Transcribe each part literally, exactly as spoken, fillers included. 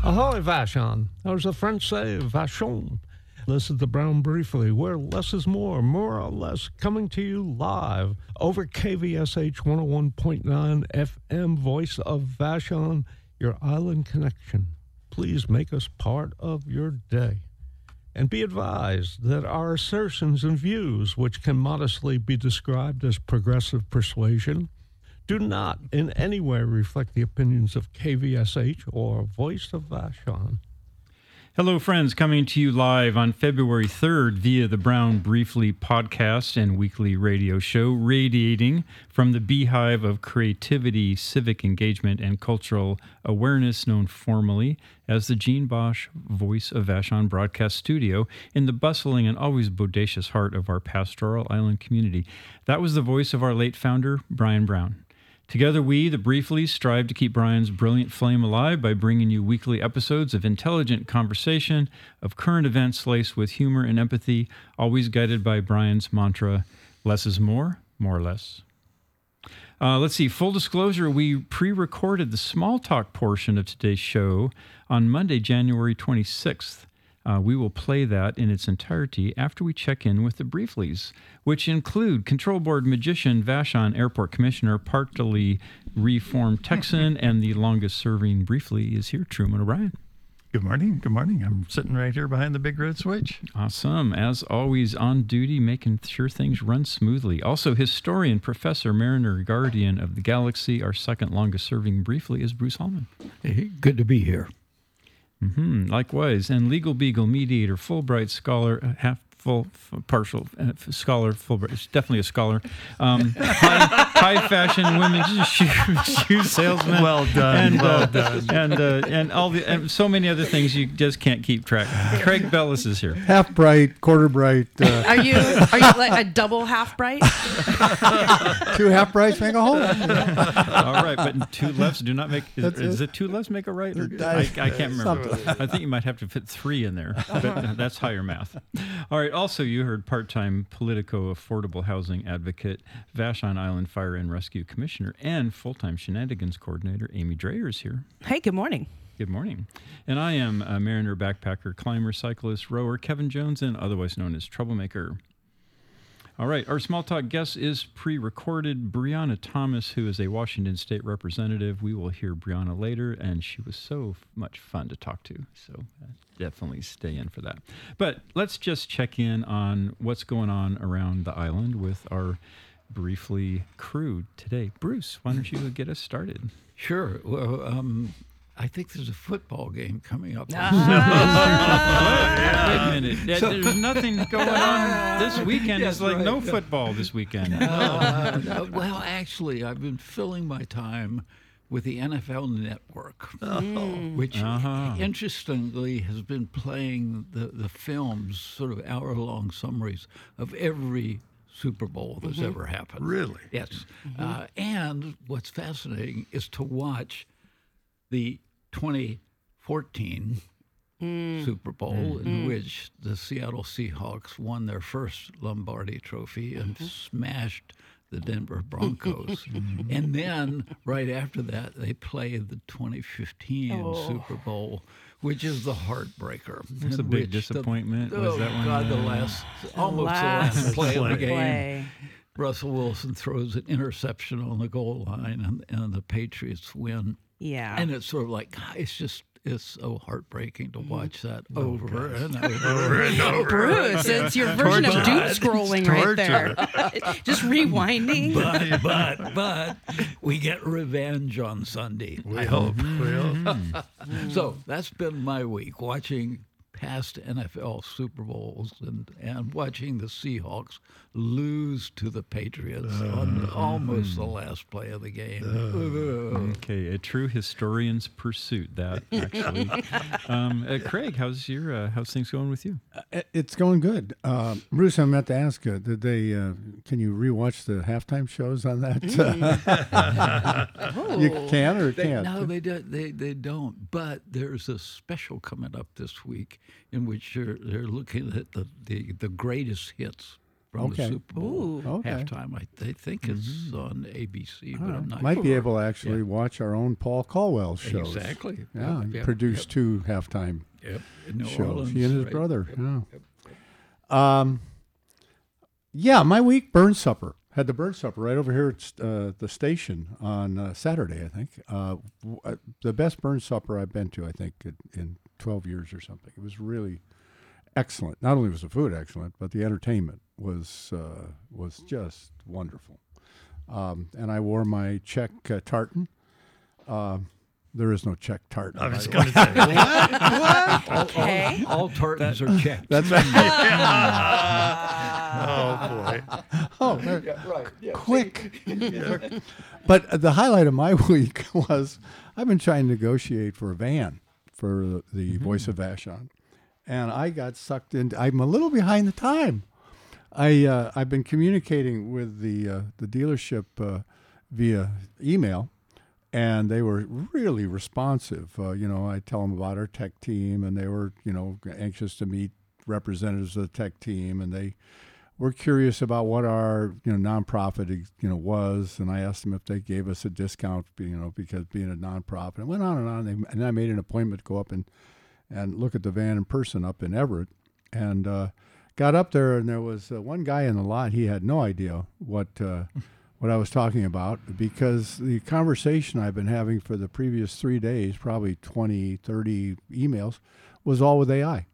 Ahoy, Vashon. As the French say, Vachon. This is the Brown Briefly, where less is more, more or less, coming to you live over K V S H one oh one point nine F M, Voice of Vashon, your island connection. Please make us part of your day. And be advised that our assertions and views, which can modestly be described as progressive persuasion, do not in any way reflect the opinions of K V S H or Voice of Vashon. Hello, friends, coming to you live on February third via the Brown Briefly podcast and weekly radio show, radiating from the beehive of creativity, civic engagement, and cultural awareness known formally as the Gene Bosch Voice of Vashon broadcast studio in the bustling and always bodacious heart of our pastoral island community. That was the voice of our late founder, Brian Brown. Together we, the Brieflies, strive to keep Brian's brilliant flame alive by bringing you weekly episodes of intelligent conversation, of current events laced with humor and empathy, always guided by Brian's mantra, less is more, more or less. Uh, let's see, full disclosure, we pre-recorded the small talk portion of today's show on Monday, January twenty-sixth. Uh, we will play that in its entirety after we check in with the Brieflies, which include Control Board Magician, Vashon Airport Commissioner, partly reformed Texan, and the longest-serving Briefly is here, Truman O'Brien. Good morning. Good morning. I'm sitting right here behind the big red switch. Awesome. As always, on duty, making sure things run smoothly. Also, historian, Professor, Mariner, Guardian of the Galaxy, our second longest-serving Briefly is Bruce Hallman. Hey, good to be here. Mm-hmm. Likewise, and legal beagle, mediator, Fulbright scholar, uh, half full, f- partial uh, f- scholar, Fulbright. It's definitely a scholar. Um, high, high fashion women's shoe, shoe salesman. Well done. And, well uh, done. And uh, and all the and so many other things you just can't keep track. Craig Bellis is here. Half bright, quarter bright. Uh, Are you are you like a double half bright? two half brights make a whole. All right, but two lefts do not make. Is, That's is it. it two lefts make a right? Or, I- I, I can't remember. something. I think you might have to fit three in there, but that's higher math. All right. Also, you heard part-time Politico affordable housing advocate, Vashon Island Fire and Rescue Commissioner, and full-time shenanigans coordinator Amy Dreyer is here. Hey, good morning. Good morning. And I am a mariner, backpacker, climber, cyclist, rower, Kevin Jones, and otherwise known as Troublemaker. All right, our small talk guest is pre-recorded, Brianna Thomas, who is a Washington State representative. We will hear Brianna later, and she was so f- much fun to talk to, so uh, definitely stay in for that. But let's just check in on what's going on around the island with our Briefly crew today. Bruce, why don't you get us started? Sure. Well, um, I think there's a football game coming up. Wait a minute. There- There's nothing going on this weekend. Yes, It's like right. no football this weekend. Uh, uh, well, actually, I've been filling my time with the N F L Network, which Uh-huh. interestingly has been playing the, the films, sort of hour-long summaries of every Super Bowl that's ever happened. Really? Yes. Uh, and what's fascinating is to watch the twenty fourteen Super Bowl, in which the Seattle Seahawks won their first Lombardi Trophy and smashed the Denver Broncos. And then right after that, they played the twenty fifteen Oh. Super Bowl, which is the heartbreaker. That's a in big which the- disappointment. oh, Was that one? God, the uh, last, almost last the last play of the play. game. Play. Russell Wilson throws an interception on the goal line, and, and the Patriots win. Yeah. And it's sort of like, God, it's just, it's so heartbreaking to watch that over and over and over. Bruce, it's your version of doom scrolling right there. Just rewinding. But, but, but we get revenge on Sunday. We hope. We hope. So that's been my week, watching past N F L Super Bowls and, and watching the Seahawks lose to the Patriots on almost the last play of the game. Okay, a true historian's pursuit. That actually. um, uh, Craig, how's your uh, how's things going with you? Uh, It's going good. Uh, Bruce, I meant to ask you, did they? Uh, can you rewatch the halftime shows on that? you can or They, can't? no, they, do, they they don't. But there's a special coming up this week in which they're, they're looking at the, the, the greatest hits from Okay. the Super Bowl Ooh. Okay. halftime. I they think it's on A B C, but I'm not Might sure. be able to actually Yeah. watch our own Paul Caldwell shows. Exactly. Yeah, Yep, he yep, produced two halftime Yep, yep. In New shows. Orleans, He and his right. brother. Yep, Yeah. yep. Um, yeah, my week burn supper. Had the burn supper right over here at uh, the station on uh, Saturday, I think. Uh, w- uh, the best burn supper I've been to, I think, in, in twelve years or something. It was really excellent. Not only was the food excellent, but the entertainment was uh, was just wonderful. Um, and I wore my Czech uh, tartan. Um there is no Czech tartan. I by was the going way. to say, what? Okay. All tartans are checked. That's right. Oh, boy. Oh, right. Quick. But the highlight of my week was I've been trying to negotiate for a van for the, the Mm-hmm. Voice of Vashon, and I got sucked into. I'm a little behind the time. I uh, I've been communicating with the uh, the dealership uh, via email, and they were really responsive. Uh, you know, I tell them about our tech team, and they were, you know, anxious to meet representatives of the tech team, and they were curious about what our, you know, nonprofit, you know, was. And I asked them if they gave us a discount, you know, because being a nonprofit. And went on and on. They, and I made an appointment to go up and and look at the van in person up in Everett, and uh, got up there, and there was uh, one guy in the lot. He had no idea what. Uh, what I was talking about, because the conversation I've been having for the previous three days, probably twenty, thirty emails, was all with A I.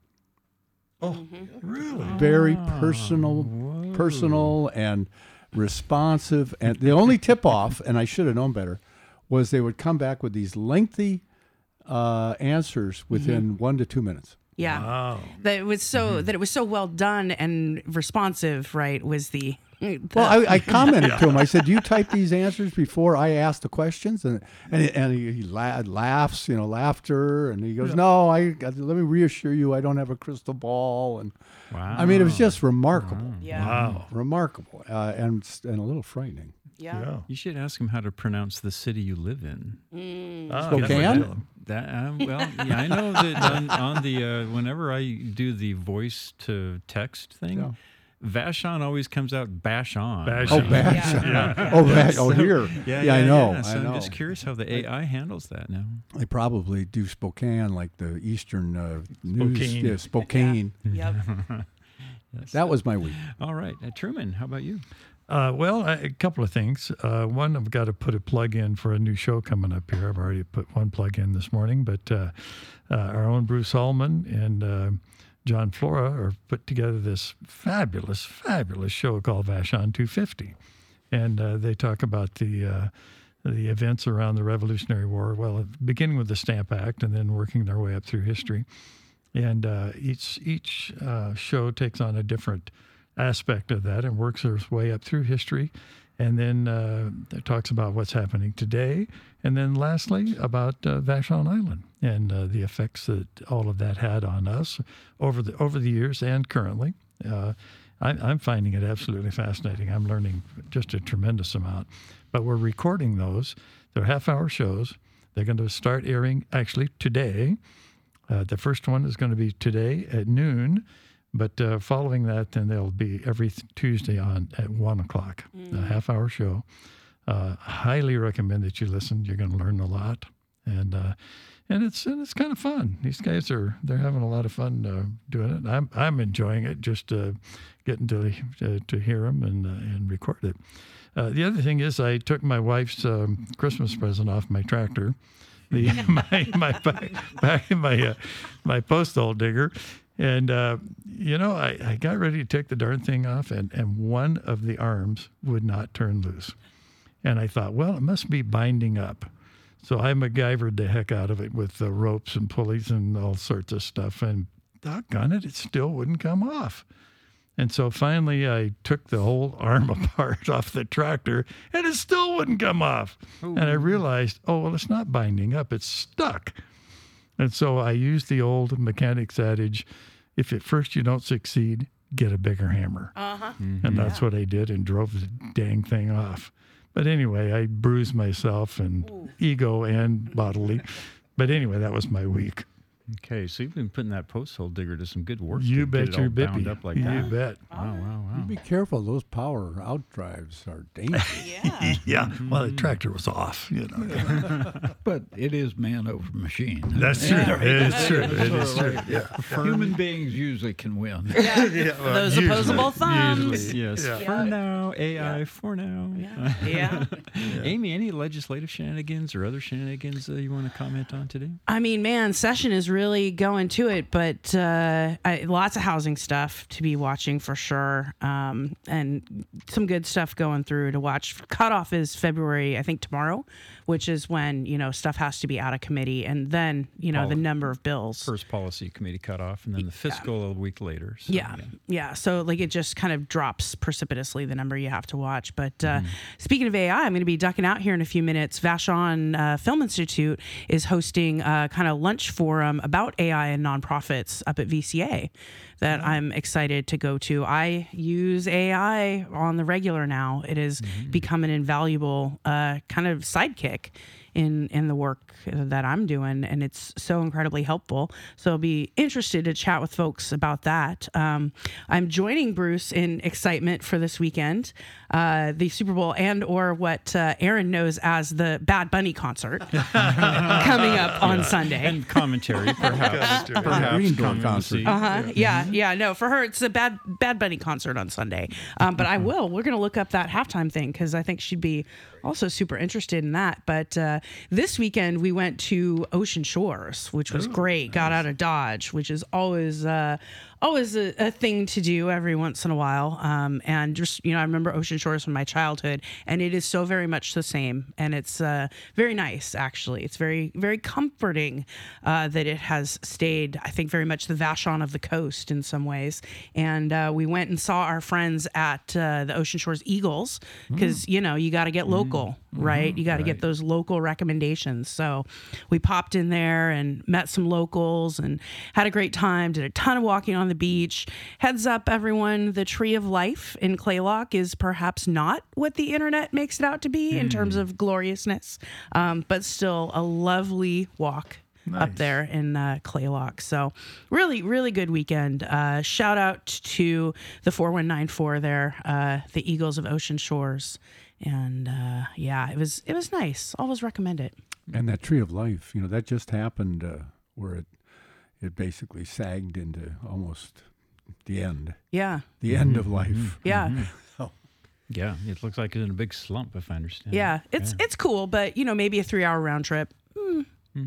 Oh, really? Very personal, personal and responsive. And the only tip-off, and I should have known better, was they would come back with these lengthy uh, answers within one to two minutes. Yeah. Wow. That it was so that it was so well done and responsive, right? Was the, the Well, I, I commented to him. I said, "Do you type these answers before I ask the questions?" And and, and he, he la- laughs, you know, laughter, and he goes, "No, I let me reassure you, I don't have a crystal ball." And Wow. I mean, it was just remarkable, yeah. Wow. remarkable, uh, and and a little frightening. yeah. Yeah. You should ask him how to pronounce the city you live in. Ah, Spokane? that's what I tell him. That um, well, yeah, I know that on, on the uh, whenever I do the voice to text thing, Yeah. Vashon always comes out bash on. Bash Oh, on. bash. Yeah. Oh, bash. Oh, here. Yeah, Yeah, I know. yeah. So I know. I'm just curious how the A I handles that now. They probably do Spokane, like the Eastern uh, news. Spokane. Yeah, Spokane. Yep. That was my week. All right, uh, Truman, how about you? Uh, well, a, a couple of things. Uh, one, I've got to put a plug in for a new show coming up here. I've already put one plug in this morning, but uh, uh, our own Bruce Allman and uh, John Flora are put together this fabulous, fabulous show called Vashon two fifty, and uh, they talk about the uh, the events around the Revolutionary War. Well, beginning with the Stamp Act and then working their way up through history, and uh, each each uh, show takes on a different aspect of that and works its way up through history, and then uh, it talks about what's happening today, and then lastly about uh, Vashon Island and uh, the effects that all of that had on us over the over the years and currently. Uh, I, I'm finding it absolutely fascinating. I'm learning just a tremendous amount. But we're recording those. They're half-hour shows. They're going to start airing actually today. Uh, the first one is going to be today at noon. But uh, following that, then they'll be every th- Tuesday on at one o'clock, a half-hour show. Uh, highly recommend that you listen. You're going to learn a lot, and uh, and it's and it's kind of fun. These guys are they're having a lot of fun uh, doing it. I'm I'm enjoying it, just uh, getting to uh, to hear them and uh, and record it. Uh, the other thing is, I took my wife's um, Christmas present off my tractor, the my my back, back in my uh, my posthole digger. And, uh, you know, I, I got ready to take the darn thing off, and, and one of the arms would not turn loose. And I thought, well, it must be binding up. So I MacGyvered the heck out of it with the ropes and pulleys and all sorts of stuff. And doggone it, it still wouldn't come off. And so finally I took the whole arm apart off the tractor, and it still wouldn't come off. Ooh. And I realized, oh, well, it's not binding up, it's stuck. And so I used the old mechanic's adage, if at first you don't succeed, get a bigger hammer. Uh-huh. Mm-hmm. And that's yeah. what I did and drove the dang thing off. But anyway, I bruised myself and Ooh. ego and bodily. But anyway, that was my week. Okay, so you've been putting that post hole digger to some good work. You to bet get it your all bound bippy. up like you that. bet. Wow, wow, wow. Be careful; those power out drives are dangerous. Yeah. Yeah. Well, the tractor was off. You know. But it is man over machine. That's true. It is true. It is true. Yeah. Human beings usually can win. Yeah. well, Those usually- opposable thumbs. usually. Yes, Yeah. for now, A I for now. Yeah. Yeah. Amy, any legislative shenanigans or other shenanigans uh, you want to comment on today? I mean, man, session is really going to it, but uh, I, lots of housing stuff to be watching for sure, um, and some good stuff going through to watch. Cutoff is February, I think tomorrow, which is when you know stuff has to be out of committee, and then you know Poli- the number of bills. First policy committee cutoff, and then the fiscal a week later. So, Yeah, yeah. So like it just kind of drops precipitously the number you have to watch. But uh, Mm-hmm. speaking of A I, I'm going to be ducking out here in a few minutes. Vashon uh, Film Institute is hosting a kind of lunch forum about A I and nonprofits up at V C A that Mm-hmm. I'm excited to go to. I use A I on the regular now. It has Mm-hmm. become an invaluable uh, kind of sidekick in in the work that I'm doing, and it's so incredibly helpful. So I'll be interested to chat with folks about that. Um, I'm joining Bruce in excitement for this weekend, uh, the Super Bowl, and or what uh, Aaron knows as the Bad Bunny concert coming up on Sunday. And commentary, perhaps. perhaps Green Door coming to concert. see. Uh-huh. Yeah, yeah, no, for her, it's a bad Bad Bunny concert on Sunday. Um, but I will. We're going to look up that halftime thing because I think she'd be also super interested in that. But uh, this weekend, we went to Ocean Shores, which was great. Got out of Dodge, which is always uh, always a, a thing to do every once in a while. Um, and just, you know, I remember Ocean Shores from my childhood, and it is so very much the same. And it's uh, very nice, actually. It's very, very comforting uh, that it has stayed, I think, very much the Vashon of the coast in some ways. And uh, we went and saw our friends at uh, the Ocean Shores Eagles because, you know, you got to get local, right? You got to get those local recommendations. So we popped in there and met some locals and had a great time, did a ton of walking on the beach. Heads up, everyone, the Tree of Life in Claylock is perhaps not what the internet makes it out to be in terms of gloriousness, um, but still a lovely walk up Nice. there in uh, Claylock. So really, really good weekend. Uh, shout out to the four one nine four there, uh, the Eagles of Ocean Shores. And uh, yeah, it was it was nice. Always recommend it. And that Tree of Life, you know, that just happened uh, where it it basically sagged into almost the end, Yeah, the end of life. yeah. Yeah, it looks like it's in a big slump, if I understand. Yeah, it's it's cool, but you know, maybe a three hour round trip. Well,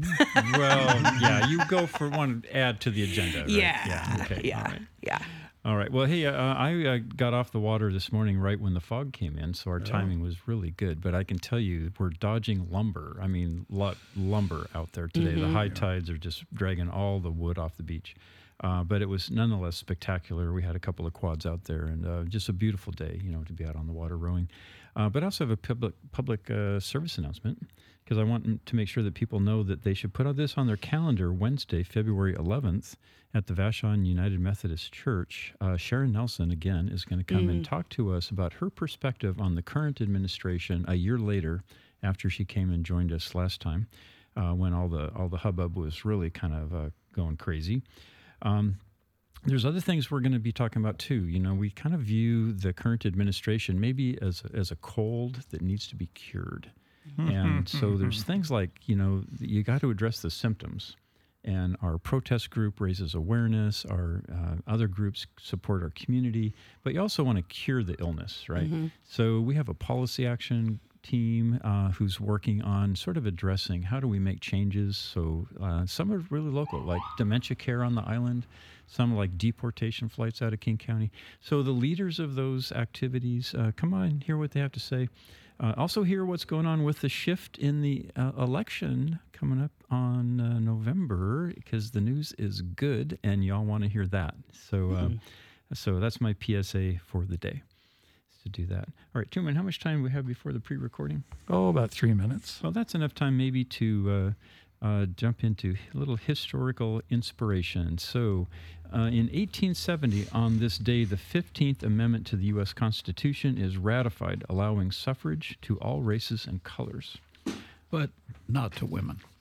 yeah, you go for one add to the agenda. Right? Yeah, Yeah. Okay. yeah, All right. yeah. All right. Well, hey, uh, I uh, got off the water this morning right when the fog came in, so our timing was really good. But I can tell you, we're dodging lumber. I mean, lot, lumber out there today. The high tides are just dragging all the wood off the beach. Uh, but it was nonetheless spectacular. We had a couple of quads out there, and uh, just a beautiful day, you know, to be out on the water rowing. Uh, but I also have a public public uh, service announcement because I want to make sure that people know that they should put this on their calendar Wednesday, February eleventh, at the Vashon United Methodist Church. Uh, Sharon Nelson, again, is going to come and talk to us about her perspective on the current administration a year later after she came and joined us last time uh, when all the all the hubbub was really kind of uh, going crazy. Um, there's other things we're going to be talking about too. You know, we kind of view the current administration maybe as as a cold that needs to be cured. And so there's things like, you know, you got to address the symptoms. And our protest group raises awareness. Our uh, other groups support our community. But you also want to cure the illness, right? So we have a policy action team uh, who's working on sort of addressing how do we make changes. So uh, some are really local, like dementia care on the island, some like deportation flights out of King County. So the leaders of those activities, uh, come on, hear what they have to say. Uh, also hear what's going on with the shift in the uh, election coming up on uh, November, because the news is good and y'all want to hear that. So, uh, so that's my P S A for the day. To do that. All right, Truman, how much time do we have before the pre-recording? Oh, about three minutes. Well, that's enough time maybe to uh, uh, jump into a little historical inspiration. So uh, in eighteen seventy, on this day, the fifteenth Amendment to the U S Constitution is ratified, allowing suffrage to all races and colors. But not to women.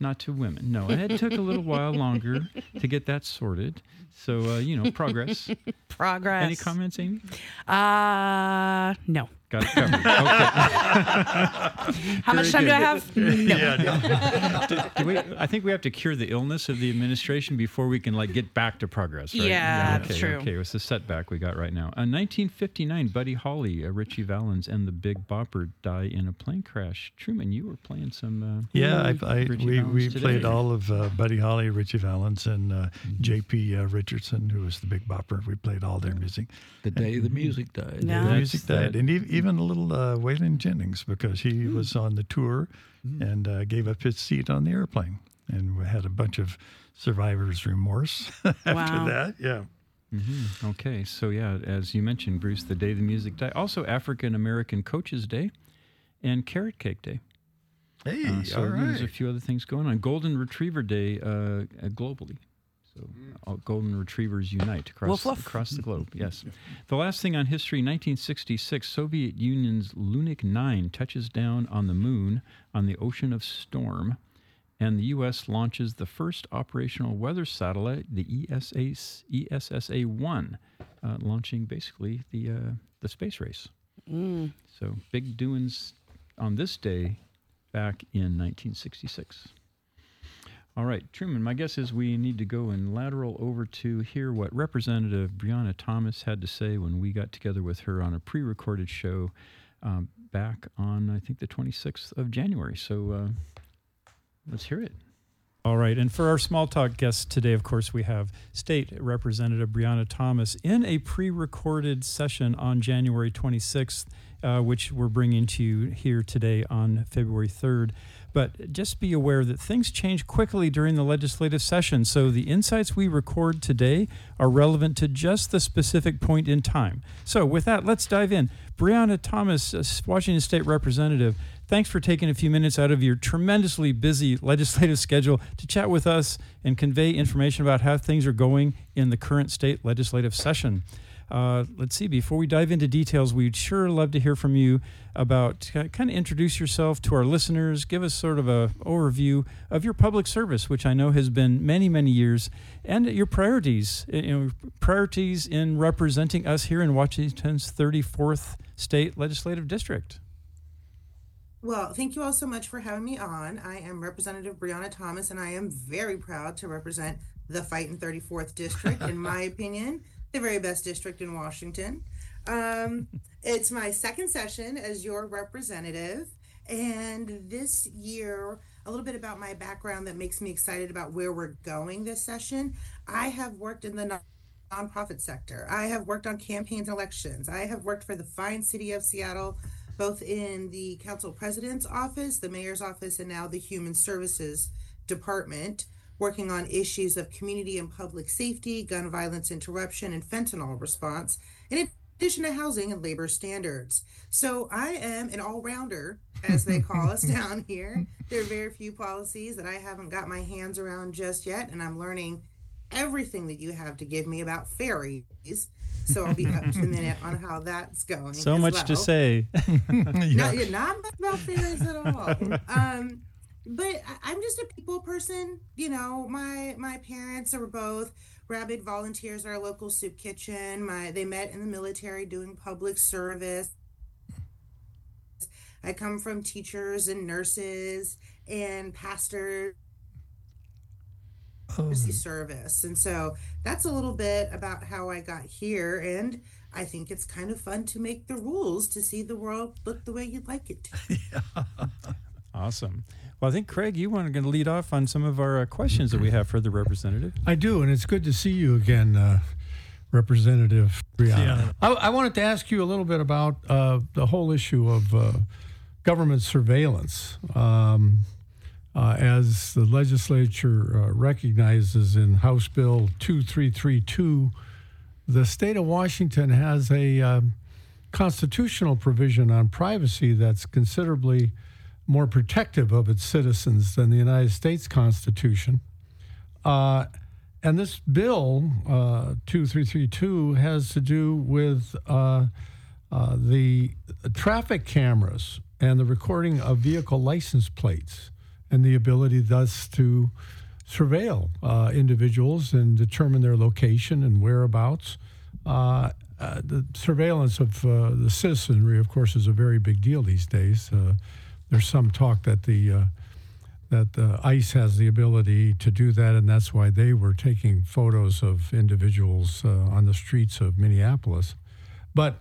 not to women. No, it took a little while longer to get that sorted. So, uh, you know, progress. Progress. Any comments, Amy? Uh, no. Got it covered. Okay. How much time do I have? No. Yeah, do, do we, I think we have to cure the illness of the administration before we can like get back to progress, right? Yeah, okay, true. Okay, it's the setback we got right now. In nineteen fifty-nine, Buddy Holly, uh, Richie Valens, and the Big Bopper die in a plane crash. Truman, you were playing some. Uh, yeah. I, I, Richie we Valens we today. played all of uh, Buddy Holly, Richie Valens, and uh, J P Uh, Richardson, who was the Big Bopper. We played all their music. The day the music died. Yeah. The That's music died, that- and e- even a little uh, Waylon Jennings, because he was on the tour and uh, gave up his seat on the airplane, and we had a bunch of survivor's remorse after Wow. that. Yeah. Mhm. Okay, so yeah, as you mentioned, Bruce, the day the music died. Also, African American Coaches Day and Carrot Cake Day. Hey, Uh, so all there's a right. few other things going on. Golden Retriever Day uh, uh, globally. So all golden retrievers unite across, Woof, woof. across the globe. Yes. The last thing on history, nineteen sixty-six, Soviet Union's Lunik nine touches down on the moon on the Ocean of Storm, and the U S launches the first operational weather satellite, the E S A E S S A one, uh, launching basically the uh, the space race. Mm. So big doings on this day back in nineteen sixty-six. All right, Truman, my guess is we need to go and lateral over to hear what Representative Breonna Thomas had to say when we got together with her on a pre-recorded show um, back on, I think, the twenty-sixth of January. So uh, let's hear it. All right, and for our small talk guests today, of course, we have State Representative Breonna Thomas in a pre-recorded session on January twenty-sixth, uh, which we're bringing to you here today on February third. But just be aware that things change quickly during the legislative session, so the insights we record today are relevant to just the specific point in time. So with that, let's dive in. Breonna Thomas, uh, Washington State Representative, thanks for taking a few minutes out of your tremendously busy legislative schedule to chat with us and convey information about how things are going in the current state legislative session. Uh, let's see, before we dive into details, we'd sure love to hear from you about, uh, kind of introduce yourself to our listeners, give us sort of a overview of your public service, which I know has been many, many years, and your priorities, you know, priorities in representing us here in Washington's thirty-fourth State Legislative District. Well, thank you all so much for having me on. I am Representative Breonna Thomas, and I am very proud to represent the Fightin' thirty-fourth District, in my opinion, the very best district in Washington. Um, it's my second session as your representative, and this year, a little bit about my background that makes me excited about where we're going this session. I have worked in the non- nonprofit sector. I have worked on campaigns and elections. I have worked for the fine city of Seattle, both in the council president's office, the mayor's office, and now the human services department, working on issues of community and public safety, gun violence interruption, and fentanyl response, in addition to housing and labor standards. So I am an all-rounder, as they call us down here. There are very few policies that I haven't got my hands around just yet, and I'm learning everything that you have to give me about ferries. So I'll be up to the minute on how that's going. So as much well. to say. Not, yeah, not much about ferries at all. Um, but I- I'm just a people person. You know, my my parents are both rabid volunteers at our local soup kitchen. My they met in the military doing public service. I come from teachers and nurses and pastors. Oh, Service, and so that's a little bit about how I got here, and I think it's kind of fun to make the rules to see the world look the way you'd like it to. Awesome. Well, I think, Craig, you want to lead off on some of our uh, questions that we have for the representative. I do, and it's good to see you again, uh, Representative Breonna. Yeah. I, I wanted to ask you a little bit about uh, the whole issue of uh, government surveillance. Um, uh, as the legislature uh, recognizes in House Bill two three three two, the state of Washington has a um, constitutional provision on privacy that's considerably more protective of its citizens than the United States Constitution. Uh, and this bill, uh, two three three two, has to do with uh, uh, the traffic cameras and the recording of vehicle license plates and the ability thus to surveil uh, individuals and determine their location and whereabouts. Uh, uh, the surveillance of uh, the citizenry, of course, is a very big deal these days. Uh, there's some talk that the uh, that uh, ICE has the ability to do that, and that's why they were taking photos of individuals uh, on the streets of Minneapolis. But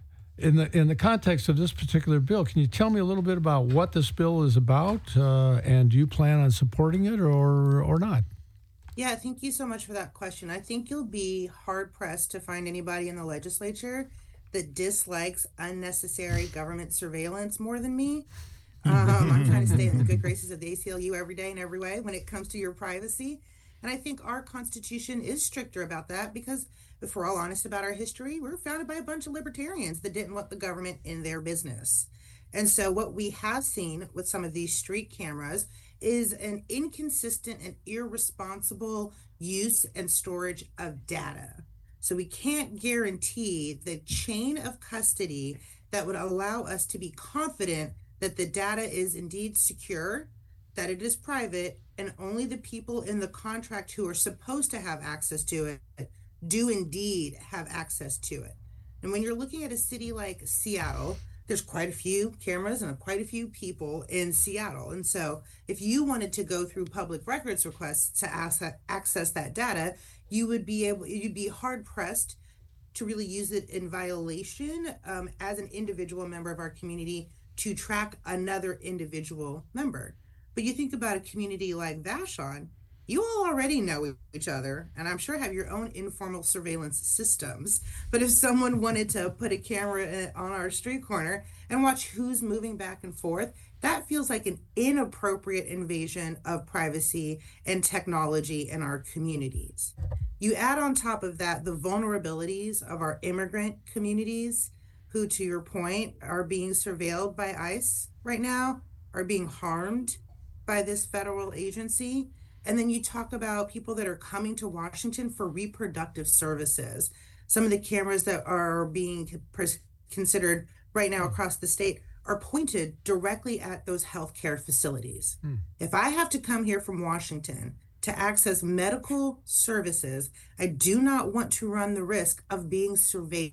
in the in the context of this particular bill, can you tell me a little bit about what this bill is about, uh, and do you plan on supporting it or or not? Yeah, thank you so much for that question. I think you'll be hard-pressed to find anybody in the legislature that dislikes unnecessary government surveillance more than me. Um, I'm trying to stay in the good graces of the A C L U every day and every way when it comes to your privacy. And I think our Constitution is stricter about that because if we're all honest about our history, we were founded by a bunch of libertarians that didn't want the government in their business. And so what we have seen with some of these street cameras is an inconsistent and irresponsible use and storage of data. So we can't guarantee the chain of custody that would allow us to be confident that the data is indeed secure, that it is private, and only the people in the contract who are supposed to have access to it do indeed have access to it. And when you're looking at a city like Seattle, there's quite a few cameras and quite a few people in Seattle. And so if you wanted to go through public records requests to access that data, you would be able, you'd be hard pressed to really use it in violation um, as an individual member of our community to track another individual member. But you think about a community like Vashon, you all already know each other, and I'm sure have your own informal surveillance systems. But if someone wanted to put a camera on our street corner and watch who's moving back and forth, that feels like an inappropriate invasion of privacy and technology in our communities. You add on top of that the vulnerabilities of our immigrant communities, who, to your point, are being surveilled by ICE right now, are being harmed by this federal agency. And then you talk about people that are coming to Washington for reproductive services. Some of the cameras that are being considered right now across the state are pointed directly at those healthcare facilities. Hmm. If I have to come here from Washington to access medical services, I do not want to run the risk of being surveilled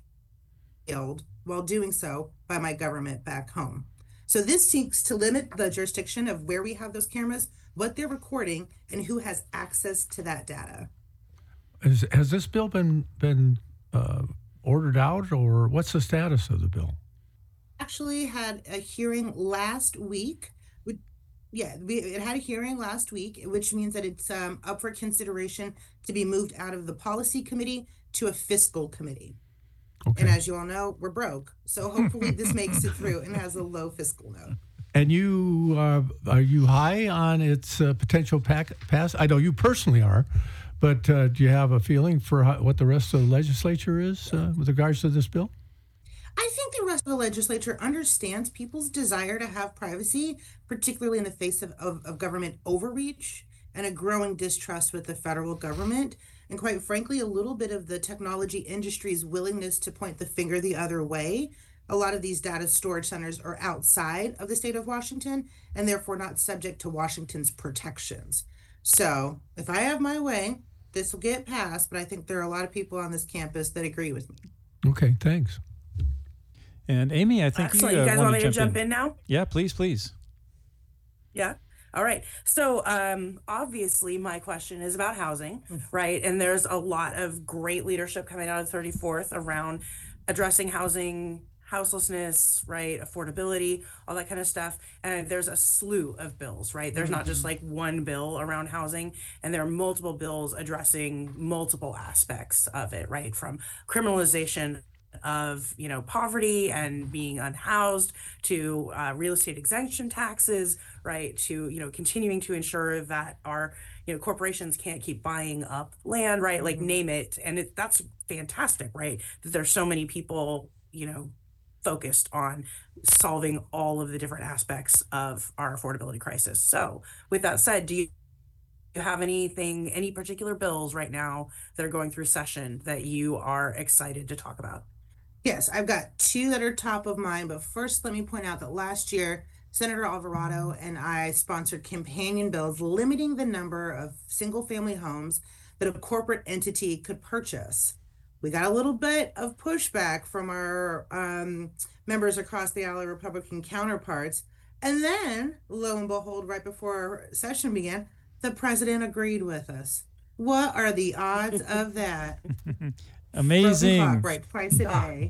while doing so by my government back home. So this seeks to limit the jurisdiction of where we have those cameras, what they're recording, and who has access to that data. Has, has this bill been been uh, ordered out, or what's the status of the bill? Actually had a hearing last week. We, yeah, we, it had a hearing last week, which means that it's um, up for consideration to be moved out of the policy committee to a fiscal committee. Okay. And as you all know, we're broke. So hopefully this makes it through and has a low fiscal note. And you, uh, are you high on its uh, potential pack- pass? I know you personally are, but uh, do you have a feeling for how, what the rest of the legislature is uh, with regards to this bill? I think the rest of the legislature understands people's desire to have privacy, particularly in the face of, of, of government overreach and a growing distrust with the federal government. And quite frankly, a little bit of the technology industry's willingness to point the finger the other way. A lot of these data storage centers are outside of the state of Washington and therefore not subject to Washington's protections. So if I have my way, this will get passed, but I think there are a lot of people on this campus that agree with me. Okay, thanks. And Amy, I think Excellent. you, uh, you guys want want me to jump in. in now? Yeah, please, please. Yeah. All right. So um, obviously my question is about housing, right? And there's a lot of great leadership coming out of thirty-fourth around addressing housing, houselessness, right? Affordability, all that kind of stuff. And there's a slew of bills, right? There's not just like one bill around housing, and there are multiple bills addressing multiple aspects of it, right? From criminalization of, you know, poverty and being unhoused to uh, real estate exemption taxes, right, to, you know, continuing to ensure that our, you know, corporations can't keep buying up land, right, like name it. And it, that's fantastic, right, that there's so many people, you know, focused on solving all of the different aspects of our affordability crisis. So with that said, do you you have anything, any particular bills right now that are going through session that you are excited to talk about? Yes, I've got two that are top of mind, but first let me point out that last year, Senator Alvarado and I sponsored companion bills limiting the number of single-family homes that a corporate entity could purchase. We got a little bit of pushback from our um, members across the aisle, Republican counterparts. And then, lo and behold, right before our session began, the president agreed with us. What are the odds of that? Amazing. Broken clock right twice a day.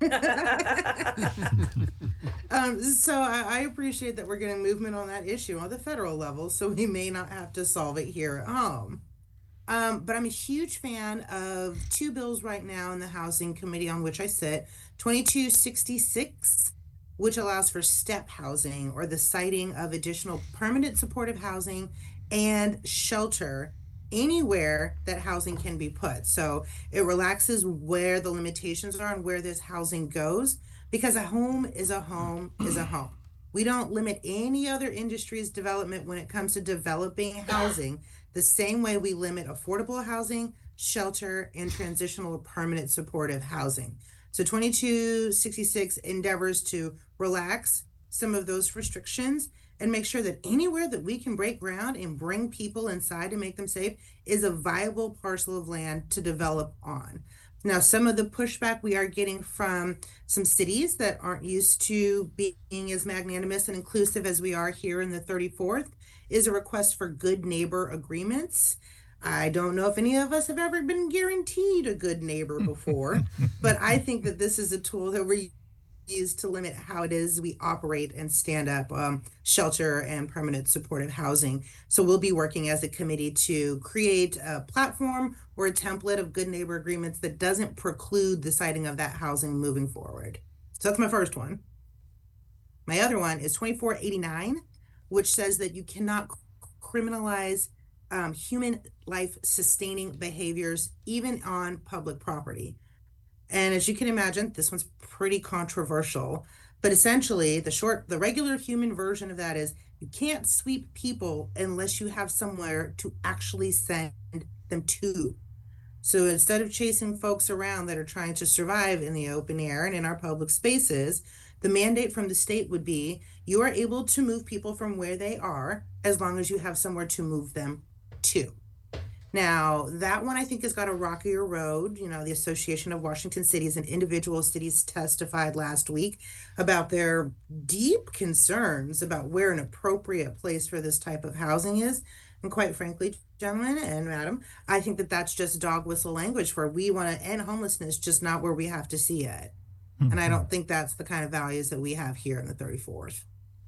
um, so I, I appreciate that we're getting movement on that issue on the federal level, so we may not have to solve it here at home. Um, but I'm a huge fan of two bills right now in the Housing Committee on which I sit. twenty-two sixty-six, which allows for step housing or the siting of additional permanent supportive housing and shelter anywhere that housing can be put. So it relaxes where the limitations are and where this housing goes, because a home is a home is a home. We don't limit any other industry's development when it comes to developing housing the same way we limit affordable housing, shelter, and transitional or permanent supportive housing. So twenty-two sixty-six endeavors to relax some of those restrictions and make sure that anywhere that we can break ground and bring people inside and make them safe is a viable parcel of land to develop on. Now, some of the pushback we are getting from some cities that aren't used to being as magnanimous and inclusive as we are here in the thirty-fourth is a request for good neighbor agreements. I don't know if any of us have ever been guaranteed a good neighbor before, but I think that this is a tool that we're used to limit how it is we operate and stand up um, shelter and permanent supportive housing. So we'll be working as a committee to create a platform or a template of good neighbor agreements that doesn't preclude the siting of that housing moving forward. So that's my first one. My other one is twenty-four eighty-nine, which says that you cannot criminalize um, human life sustaining behaviors even on public property. And as you can imagine, this one's pretty controversial, but essentially the short, the regular human version of that is you can't sweep people unless you have somewhere to actually send them to. So instead of chasing folks around that are trying to survive in the open air and in our public spaces, the mandate from the state would be you are able to move people from where they are as long as you have somewhere to move them to. Now, that one I think has got a rockier road. You know, the Association of Washington Cities and individual cities testified last week about their deep concerns about where an appropriate place for this type of housing is. And quite frankly, gentlemen and madam, I think that that's just dog whistle language for we want to end homelessness, just not where we have to see it. Mm-hmm. And I don't think that's the kind of values that we have here in the thirty-fourth.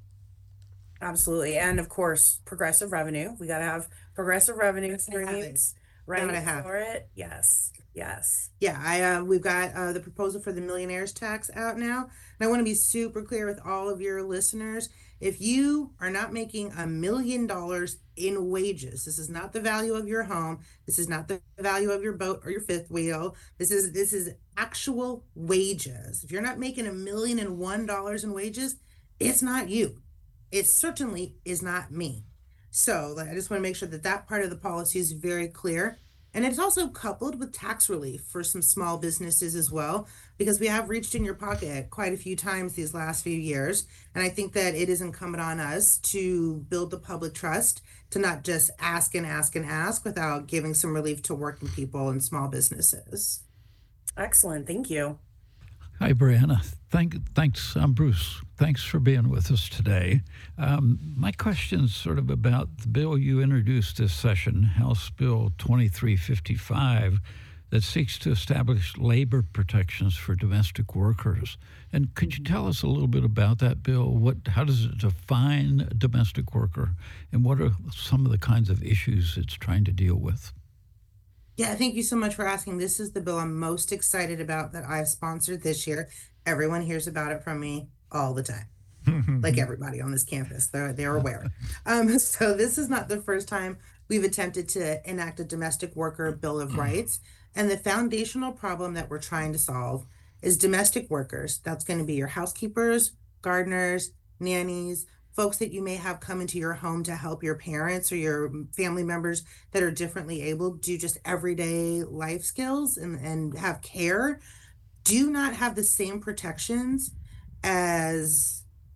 Absolutely. And of course, progressive revenue. We got to have progressive revenue streams right for it. Yes. Yes. Yeah. I, uh, we've got uh, the proposal for the millionaires tax out now. And I want to be super clear with all of your listeners. If you are not making a million dollars in wages, this is not the value of your home. This is not the value of your boat or your fifth wheel. This is, this is actual wages. If you're not making a million and one dollars in wages, it's not you. It certainly is not me. So I just want to make sure that that part of the policy is very clear. And it's also coupled with tax relief for some small businesses as well, because we have reached in your pocket quite a few times these last few years. And I think that it is incumbent on us to build the public trust to not just ask and ask and ask without giving some relief to working people and small businesses. Excellent. Thank you. Hi, Brianna. Thank, thanks. I'm Bruce. Thanks for being with us today. Um, my question's sort of about the bill you introduced this session, House Bill twenty-three fifty-five, that seeks to establish labor protections for domestic workers. And could you tell us a little bit about that bill? What, how does it define a domestic worker, and what are some of the kinds of issues it's trying to deal with? Yeah, thank you so much for asking. This is the bill I'm most excited about that I've sponsored this year. Everyone hears about it from me all the time, like everybody on this campus. They're, they're aware. Um, so this is not the first time we've attempted to enact a domestic worker bill of rights. And the foundational problem that we're trying to solve is domestic workers. That's going to be your housekeepers, gardeners, nannies, folks that you may have come into your home to help your parents or your family members that are differently able to do just everyday life skills and, and have care, do not have the same protections as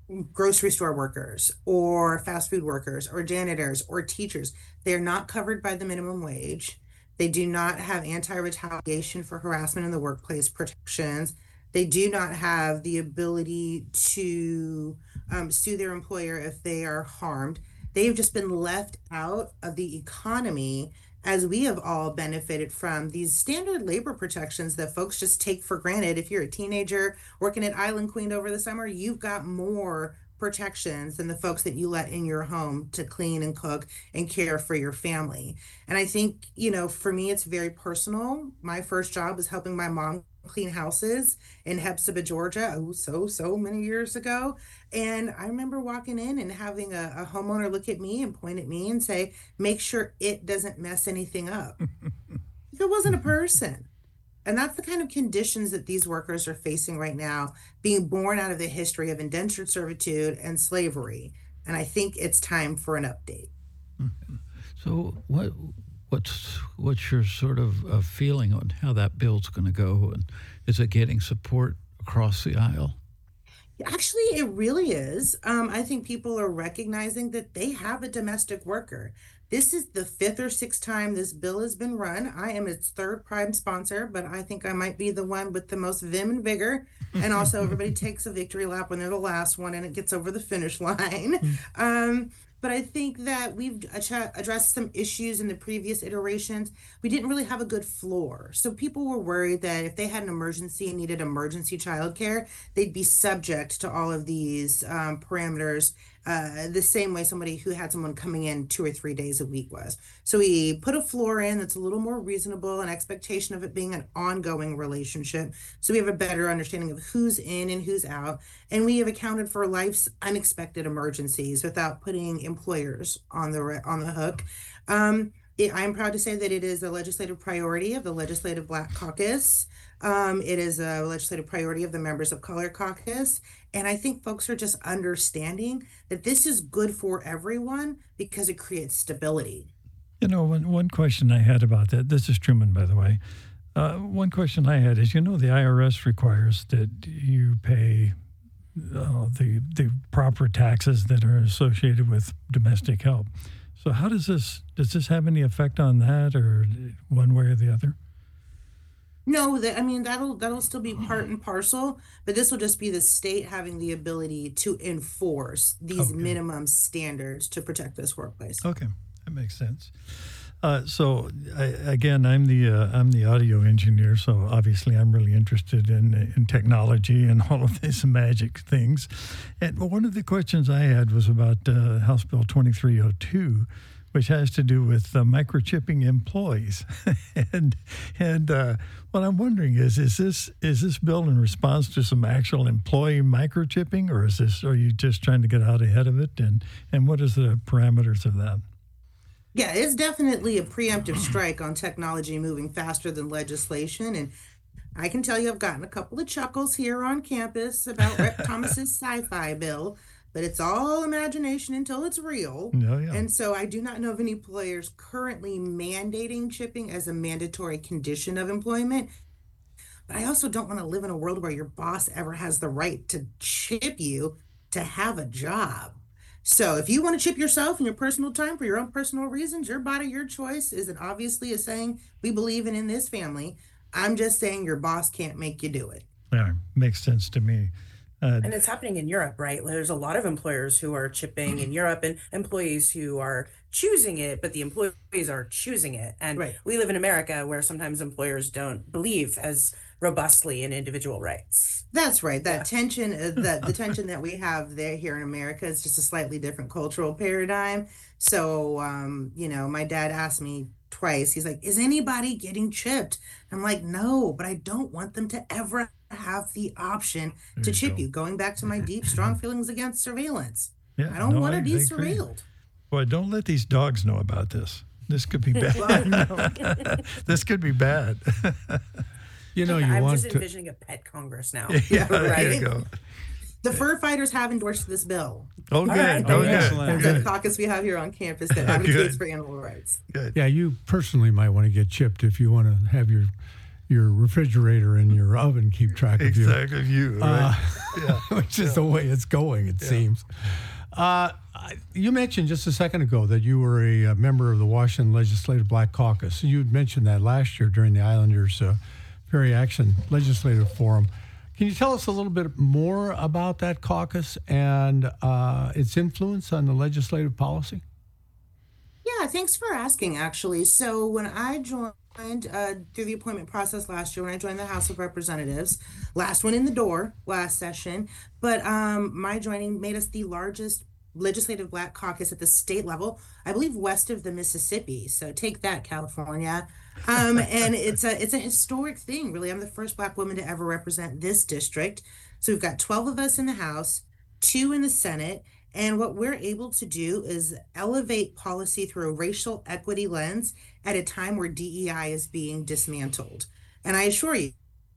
grocery store workers or fast food workers or janitors or teachers. They're not covered by the minimum wage. They do not have anti-retaliation for harassment in the workplace protections. They do not have the ability to um, sue their employer if they are harmed. They've just been left out of the economy, as we have all benefited from these standard labor protections that folks just take for granted. If you're a teenager working at Island Queen over the summer, you've got more protections than the folks that you let in your home to clean and cook and care for your family. And I think, you know, for me, it's very personal. My first job was helping my mom clean houses in Hepzibah, Georgia, oh, so, so many years ago. And I remember walking in and having a, a homeowner look at me and point at me and say, make sure it doesn't mess anything up. It wasn't a person. And that's the kind of conditions that these workers are facing right now, being born out of the history of indentured servitude and slavery. And I think it's time for an update. So what what's what's your sort of uh, feeling on how that bill's going to go? And is it getting support across the aisle? Actually, it really is. Um, I think people are recognizing that they have a domestic worker. This is the fifth or sixth time this bill has been run. I am its third prime sponsor, but I think I might be the one with the most vim and vigor. And also, everybody takes a victory lap when they're the last one and it gets over the finish line. Um, but I think that we've ad- addressed some issues in the previous iterations. We didn't really have a good floor. So people were worried that if they had an emergency and needed emergency childcare, they'd be subject to all of these um, parameters uh, the same way somebody who had someone coming in two or three days a week was. So we put a floor in that's a little more reasonable, an expectation of it being an ongoing relationship. So we have a better understanding of who's in and who's out. And we have accounted for life's unexpected emergencies without putting employers on the on the hook. Um, it, I'm proud to say that it is a legislative priority of the Legislative Black Caucus. Um, it is a legislative priority of the Members of Color Caucus. And I think folks are just understanding that this is good for everyone because it creates stability. You know, one, one question I had about that, this is Truman, by the way. Uh, one question I had is, you know, the I R S requires that you pay uh, the the proper taxes that are associated with domestic help. So how does this, does this have any effect on that, or one way or the other? No, that I mean that'll that'll still be part and parcel, but this will just be the state having the ability to enforce these Okay. minimum standards to protect this workplace. Okay, that makes sense. Uh, so I, again, I'm the uh, I'm the audio engineer, so obviously I'm really interested in in technology and all of these magic things. And one of the questions I had was about uh, House Bill twenty-three oh two, which has to do with uh, microchipping employees. and and uh, what I'm wondering is, is this is this bill in response to some actual employee microchipping, or is this are you just trying to get out ahead of it? And and what is the parameters of that? Yeah, it's definitely a preemptive strike on technology moving faster than legislation. And I can tell you I've gotten a couple of chuckles here on campus about Rep Thomas's sci-fi bill, but it's all imagination until it's real. No, yeah. And so I do not know of any employers currently mandating chipping as a mandatory condition of employment. But I also don't want to live in a world where your boss ever has the right to chip you to have a job. So if you want to chip yourself in your personal time for your own personal reasons, your body, your choice is it obviously a saying we believe in in this family. I'm just saying your boss can't make you do it. Yeah, makes sense to me. Uh, And it's happening in Europe, right? There's a lot of employers who are chipping in Europe and employees who are choosing it, but the employees are choosing it. And Right. we live in America where sometimes employers don't believe as robustly in individual rights. That's right. That tension, uh, the, the tension that we have there here in America is just a slightly different cultural paradigm. So, um, you know, my dad asked me twice, he's like, is anybody getting chipped? I'm like, no, but I don't want them to ever have the option There to you chip go. you. Going back to my deep, strong feelings against surveillance. yeah, I don't no, want to be agree. surveilled. Boy, don't let these dogs know about this. This could be bad. This could be bad. You know, you I'm want just to. envisioning a pet Congress now. yeah, there right. you go. The fur fighters have endorsed this bill. Oh, good. right. Oh, Oh, good. excellent. The Good. caucus we have here on campus that advocates Good. for animal rights. Good. Yeah, you personally might want to get chipped if you want to have your your refrigerator and your oven keep track of you. Exactly. You. Uh, Right. Yeah. which is the way it's going, it seems. Uh, I- you mentioned just a second ago that you were a, uh member of the Washington Legislative Black Caucus. You had mentioned that last year during the Islanders uh, Perry Action Legislative Forum. Can you tell us a little bit more about that caucus and uh, its influence on the legislative policy? Yeah, thanks for asking, actually. So when I joined uh, through the appointment process last year, when I joined the House of Representatives, last one in the door last session, but um, my joining made us the largest legislative Black caucus at the state level, I believe west of the Mississippi. So take that, California. Um, and it's a it's a historic thing, really. I'm the first Black woman to ever represent this district. So we've got twelve of us in the House, two in the Senate. And what we're able to do is elevate policy through a racial equity lens at a time where D E I is being dismantled. And I assure you,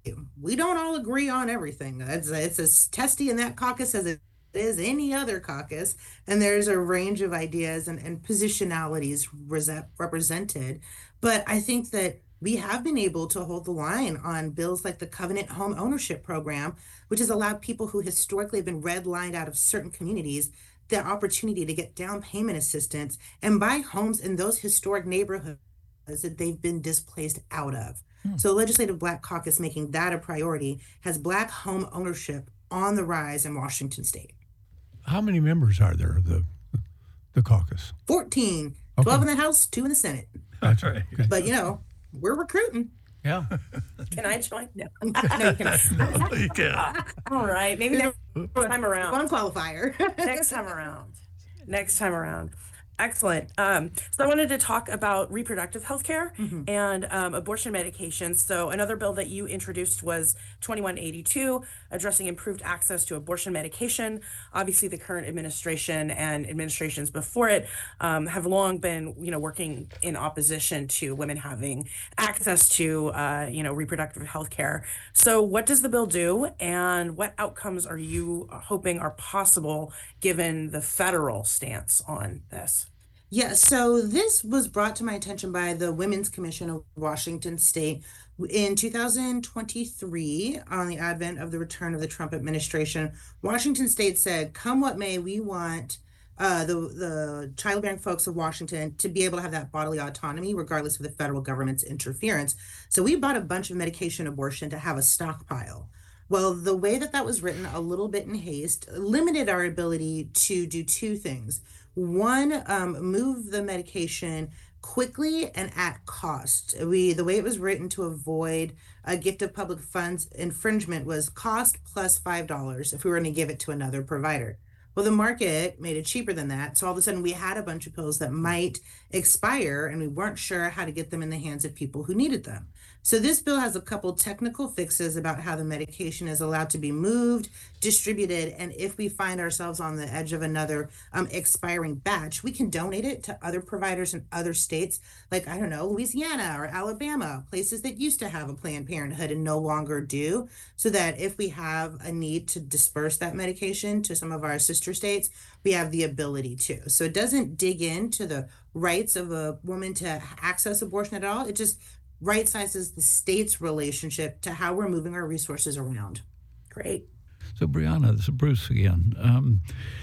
we don't all agree on everything. It's, it's as testy in that caucus as it is any other caucus. And there's a range of ideas and, and positionalities res- represented. But I think that we have been able to hold the line on bills like the Covenant Home Ownership Program, which has allowed people who historically have been redlined out of certain communities the opportunity to get down payment assistance and buy homes in those historic neighborhoods that they've been displaced out of. Hmm. So Legislative Black Caucus making that a priority has Black home ownership on the rise in Washington State. How many members are there of the, the caucus? fourteen, Okay. twelve in the House, two in the Senate. That's right. Okay. But, you know, we're recruiting. Yeah. Can I join? No. No, you cannot. You can. All right. Maybe next time around. One qualifier. Next time around. Next time around. Excellent. Um, so I wanted to talk about reproductive health care Mhm. and um, abortion medications. So another bill that you introduced was twenty-one eighty-two, addressing improved access to abortion medication. Obviously, the current administration and administrations before it um, have long been, you know, working in opposition to women having access to, uh, you know, reproductive health care. So what does the bill do, and what outcomes are you hoping are possible given the federal stance on this? Yeah, so this was brought to my attention by the Women's Commission of Washington State in two thousand twenty-three on the advent of the return of the Trump administration. Washington State said, come what may, we want uh, the, the childbearing folks of Washington to be able to have that bodily autonomy regardless of the federal government's interference. So we bought a bunch of medication abortion to have a stockpile. Well, the way that that was written, a little bit in haste, limited our ability to do two things. One, um, move the medication quickly and at cost. We the way it was written to avoid a gift of public funds infringement was cost plus five dollars if we were going to give it to another provider. Well, the market made it cheaper than that. So all of a sudden we had a bunch of pills that might expire and we weren't sure how to get them in the hands of people who needed them. So this bill has a couple technical fixes about how the medication is allowed to be moved, distributed, and if we find ourselves on the edge of another um, expiring batch, we can donate it to other providers in other states, like, I don't know, Louisiana or Alabama, places that used to have a Planned Parenthood and no longer do, so that if we have a need to disperse that medication to some of our sister states, we have the ability to. So it doesn't dig into the rights of a woman to access abortion at all. It just right sizes the state's relationship to how we're moving our resources around. Great. So, Brianna, this is Bruce again. Um,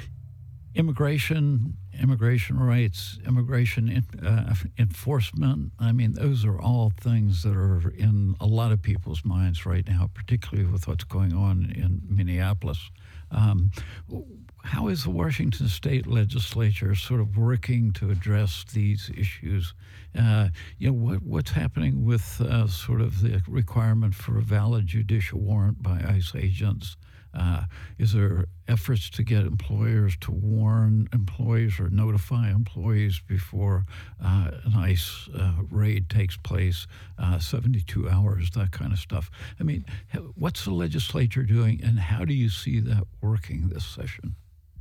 immigration, immigration rights, immigration in, uh, enforcement, I mean, those are all things that are in a lot of people's minds right now, particularly with what's going on in Minneapolis. Um, how is the Washington State Legislature sort of working to address these issues? Uh, you know, what, what's happening with uh, sort of the requirement for a valid judicial warrant by ICE agents? Uh, is there efforts to get employers to warn employees or notify employees before uh, an ICE uh, raid takes place, uh, seventy-two hours, that kind of stuff? I mean, what's the legislature doing, and how do you see that working this session?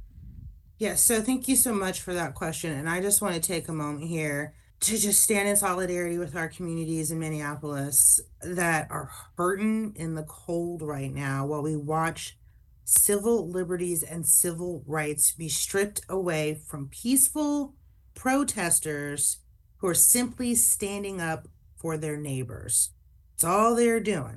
Yes, so thank you so much for that question. And I just want to take a moment here to just stand in solidarity with our communities in Minneapolis that are hurting in the cold right now while we watch civil liberties and civil rights be stripped away from peaceful protesters who are simply standing up for their neighbors. It's all they're doing.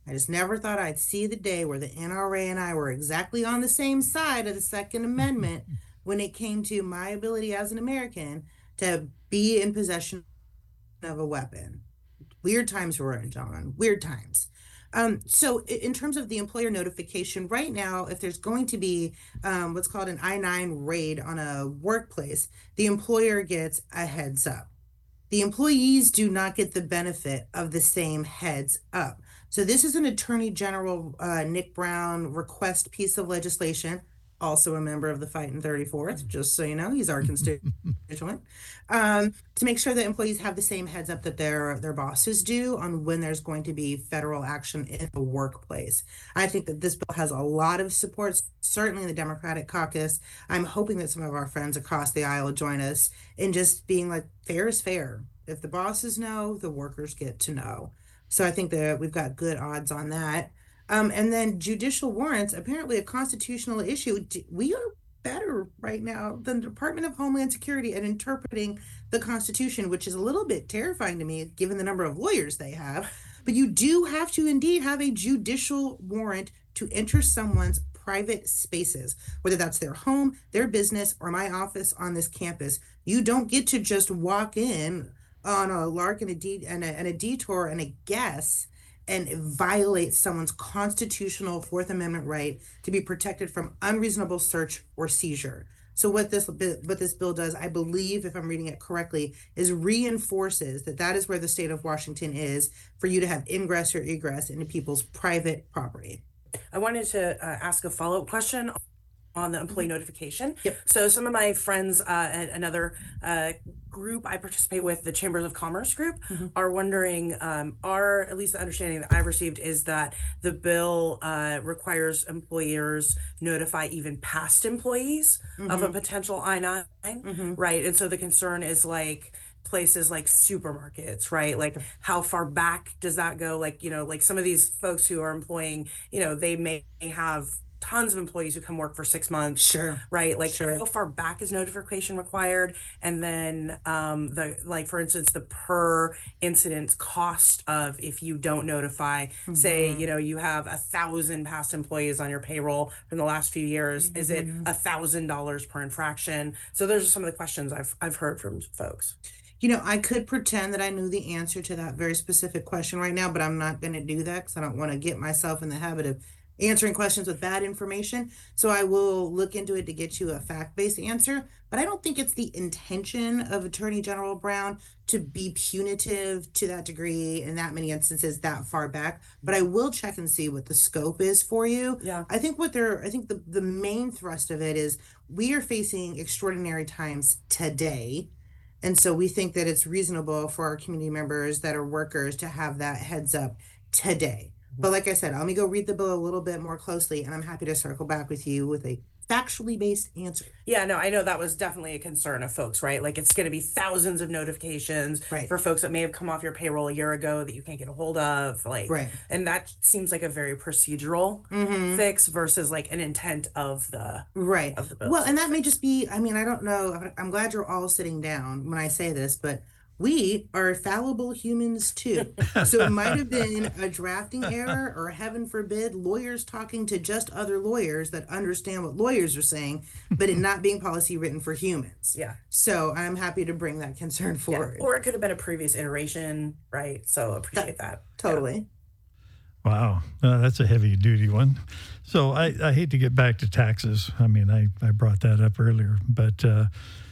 I just never thought I'd see the day where the N R A and I were exactly on the same side of the Second Amendment when it came to my ability as an American to be in possession of a weapon. Weird times we're in, John. Weird times. Um, so in terms of the employer notification, right now, if there's going to be um, what's called an I nine raid on a workplace, the employer gets a heads up. The employees do not get the benefit of the same heads up. So this is an Attorney General uh, Nick Brown request piece of legislation, also a member of the Fighting thirty-fourth, just so you know, he's our constituent, um, to make sure that employees have the same heads up that their their bosses do on when there's going to be federal action in the workplace. I think that this bill has a lot of support, certainly in the Democratic caucus. I'm hoping that some of our friends across the aisle will join us in just being like, fair is fair. If the bosses know, the workers get to know. So I think that we've got good odds on that. Um, and then judicial warrants, apparently a constitutional issue. We are better right now than the Department of Homeland Security at interpreting the Constitution, which is a little bit terrifying to me, given the number of lawyers they have. But you do have to indeed have a judicial warrant to enter someone's private spaces, whether that's their home, their business, or my office on this campus. You don't get to just walk in on a lark and a, de- and, a, and a detour and a guess and violate someone's constitutional Fourth Amendment right to be protected from unreasonable search or seizure. So what this what this bill does, I believe, if I'm reading it correctly, is reinforces that that is where the state of Washington is for you to have ingress or egress into people's private property. I wanted to uh, ask a follow-up question on the employee notification. Yep. So some of my friends uh, at another uh, group I participate with, the Chambers of Commerce group, mm-hmm. are wondering, um, are, at least the understanding that I've received is that the bill uh, requires employers notify even past employees mm-hmm. of a potential I nine, mm-hmm. right? And so the concern is like, places like supermarkets, right? Like how far back does that go? Like, you know, like some of these folks who are employing, you know, they may have tons of employees who come work for six months. Sure. Right. Like sure. how far back is notification required? And then um, the, like, for instance, the per incident cost of if you don't notify, mm-hmm. say, you know, you have a thousand past employees on your payroll from the last few years. Mm-hmm. Is it a thousand dollars per infraction? So those are some of the questions I've, I've heard from folks. You know, I could pretend that I knew the answer to that very specific question right now, but I'm not going to do that because I don't want to get myself in the habit of answering questions with bad information. So I will look into it to get you a fact-based answer, but I don't think it's the intention of Attorney General Brown to be punitive to that degree in that many instances that far back. But I will check and see what the scope is for you. Yeah. I think what they're, I think the, the main thrust of it is we are facing extraordinary times today. And so we think that it's reasonable for our community members that are workers to have that heads up today. But like I said, let me go read the bill a little bit more closely, and I'm happy to circle back with you with a factually based answer. Yeah, no, I know that was definitely a concern of folks, right? Like it's going to be thousands of notifications right. for folks that may have come off your payroll a year ago that you can't get a hold of. Like, right. And that seems like a very procedural mm-hmm. fix versus like an intent of the right of the bill. Well, and that may just be, I mean, I don't know. I'm glad you're all sitting down when I say this, but we are fallible humans too. So it might have been a drafting error or, heaven forbid, lawyers talking to just other lawyers that understand what lawyers are saying, but it not being policy written for humans. Yeah. So I'm happy to bring that concern forward. Yeah. Or it could have been a previous iteration, right? So appreciate that. Totally. Yeah. Wow. Uh, that's a heavy duty one. So I, I hate to get back to taxes. I mean, I, I brought that up earlier, but uh,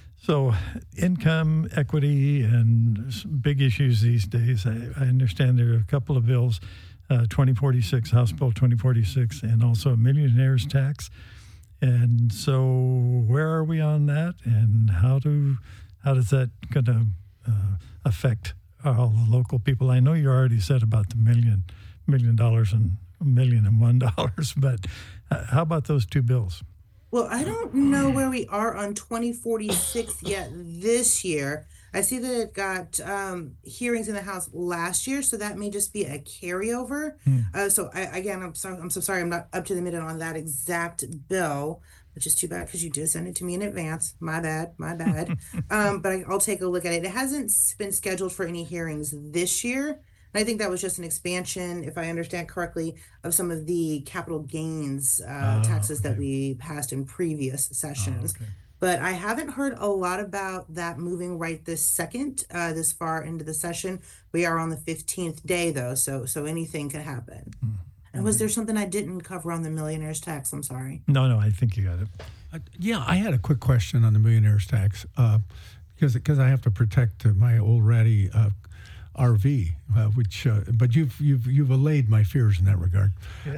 so income, equity, and big issues these days. I, I understand there are a couple of bills, uh, twenty forty-six, House Bill twenty forty-six, and also a millionaire's tax. And so where are we on that, and how do how does that going to uh, affect all the local people? I know you already said about the million, million dollars and a million and one dollars, but uh, how about those two bills? Well, I don't know where we are on twenty forty-six yet this year. I see that it got um, hearings in the House last year, so that may just be a carryover. Hmm. Uh, so I, again, I'm so I'm so sorry I'm not up to the minute on that exact bill, which is too bad because you did send it to me in advance. My bad, my bad. um, but I, I'll take a look at it. It hasn't been scheduled for any hearings this year. And I think that was just an expansion, if I understand correctly, of some of the capital gains uh, Oh, taxes that okay. we passed in previous sessions. okay. But I haven't heard a lot about that moving right this second, uh, this far into the session. We are on the fifteenth day, though, so so anything could happen. And was there something I didn't cover on the millionaire's tax? I'm sorry. No, no, I think you got it. Uh, yeah, I had a quick question on the millionaire's tax uh, because because I have to protect uh, my old ratty uh, R V, uh, which uh, but you've you've you've allayed my fears in that regard.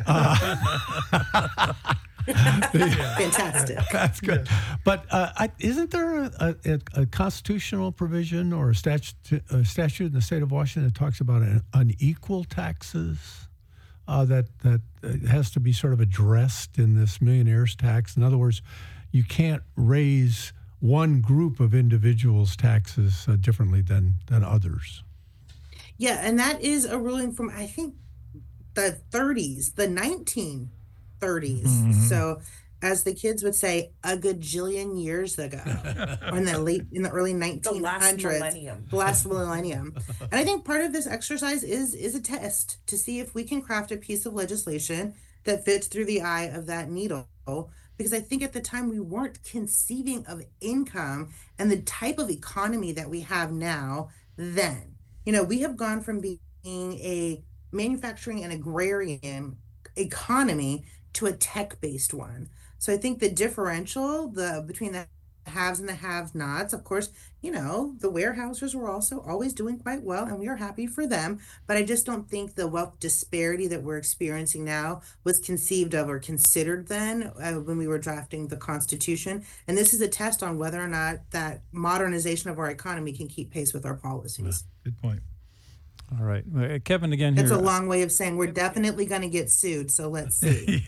Uh, Fantastic. That's good. But uh, I, isn't there a, a, a constitutional provision or a statute, a statute in the state of Washington that talks about an unequal taxes uh, that that uh, has to be sort of addressed in this millionaire's tax? In other words, you can't raise one group of individuals' taxes uh, differently than than others. Yeah, and that is a ruling from, I think, the thirties, the nineteen thirties. Mm-hmm. So, as the kids would say, a gajillion years ago, or in the late, in the early nineteen hundreds, millennium. the last millennium. And I think part of this exercise is is a test to see if we can craft a piece of legislation that fits through the eye of that needle. Because I think at the time we weren't conceiving of income and the type of economy that we have now then. You know, we have gone from being a manufacturing and agrarian economy to a tech-based one. So I think the differential the between the haves and the have-nots, of course, you know, the Weyerhaeusers were also always doing quite well, and we are happy for them. But I just don't think the wealth disparity that we're experiencing now was conceived of or considered then uh, when we were drafting the Constitution. And this is a test on whether or not that modernization of our economy can keep pace with our policies. Good point. All right. Uh, Kevin, again here. That's a long way of saying we're definitely going to get sued. So let's see.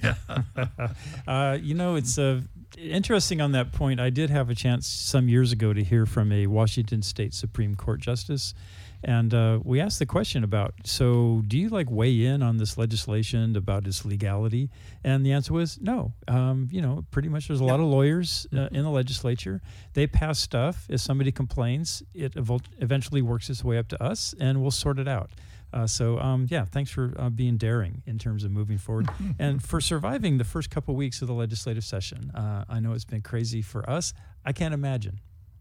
uh, you know, it's uh, interesting on that point. I did have a chance some years ago to hear from a Washington State Supreme Court justice. And uh, we asked the question about, so do you like weigh in on this legislation about its legality? And the answer was no. Um, you know, pretty much there's a lot of lawyers uh, in the legislature. They pass stuff. If somebody complains, it ev- eventually works its way up to us, and we'll sort it out. Uh, so, um, yeah, thanks for uh, being daring in terms of moving forward and for surviving the first couple weeks of the legislative session. Uh, I know it's been crazy for us. I can't imagine.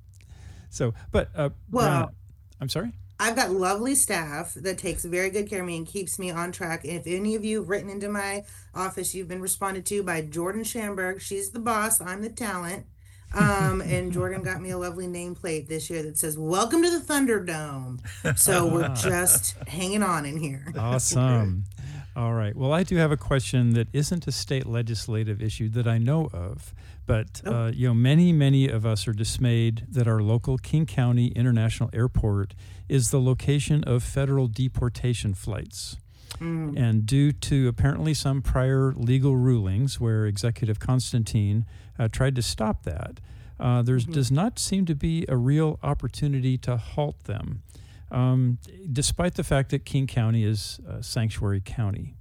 So, but, uh, Well, Brianna, I'm sorry? I've got lovely staff that takes very good care of me and keeps me on track. And if any of you have written into my office, you've been responded to by Jordan Schamberg. She's the boss. I'm the talent. Um, and Jordan got me a lovely nameplate this year that says, "Welcome to the Thunderdome." So we're just hanging on in here. Awesome. All right. Well, I do have a question that isn't a state legislative issue that I know of, but uh, you know, many, many of us are dismayed that our local King County International Airport is the location of federal deportation flights. Mm. And due to apparently some prior legal rulings where Executive Constantine uh, tried to stop that, uh, there mm-hmm. does not seem to be a real opportunity to halt them. Um, despite the fact that King County is a sanctuary county.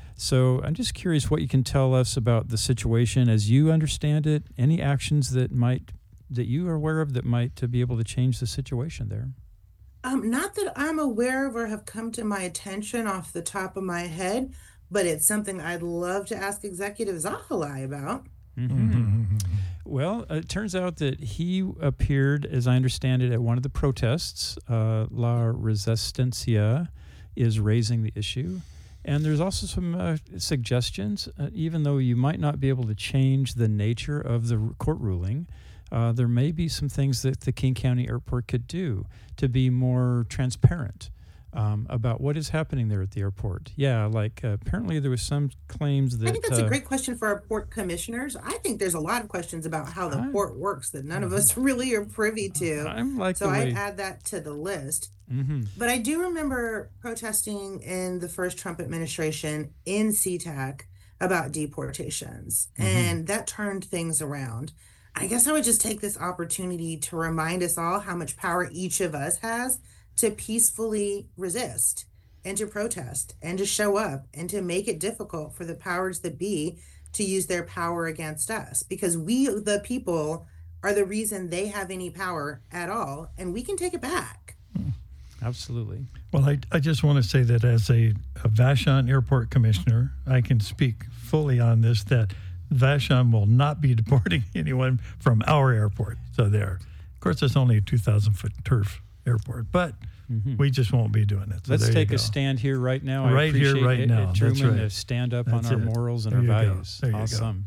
So I'm just curious what you can tell us about the situation as you understand it, any actions that might, that you are aware of that might to be able to change the situation there. Um, not that I'm aware of or have come to my attention off the top of my head, but it's something I'd love to ask Executive Zahalai about. Mm-hmm. Well, it turns out that he appeared, as I understand it, at one of the protests. Uh, La Resistencia is raising the issue. And there's also some uh, suggestions, uh, even though you might not be able to change the nature of the court ruling, uh, there may be some things that the King County Airport could do to be more transparent um, about what is happening there at the airport. Yeah, like uh, apparently there was some claims that... I think that's uh, a great question for our port commissioners. I think there's a lot of questions about how the I'm, port works that none of us really are privy to. I'm like so I'd way... add that to the list. Mm-hmm. But I do remember protesting in the first Trump administration in SeaTac about deportations, mm-hmm. and that turned things around. I guess I would just take this opportunity to remind us all how much power each of us has to peacefully resist and to protest and to show up and to make it difficult for the powers that be to use their power against us, because we, the people, are the reason they have any power at all, and we can take it back. Absolutely. Well, I, I just want to say that as a, a Vashon Airport Commissioner, I can speak fully on this, that Vashon will not be deporting anyone from our airport. So there. Of course, it's only a two thousand foot turf airport, but mm-hmm. we just won't be doing it. So let's take a stand here right now. Right I here, right it, now. It, Truman, That's right. to stand up That's on our it. morals and there our you values. Go. There Awesome.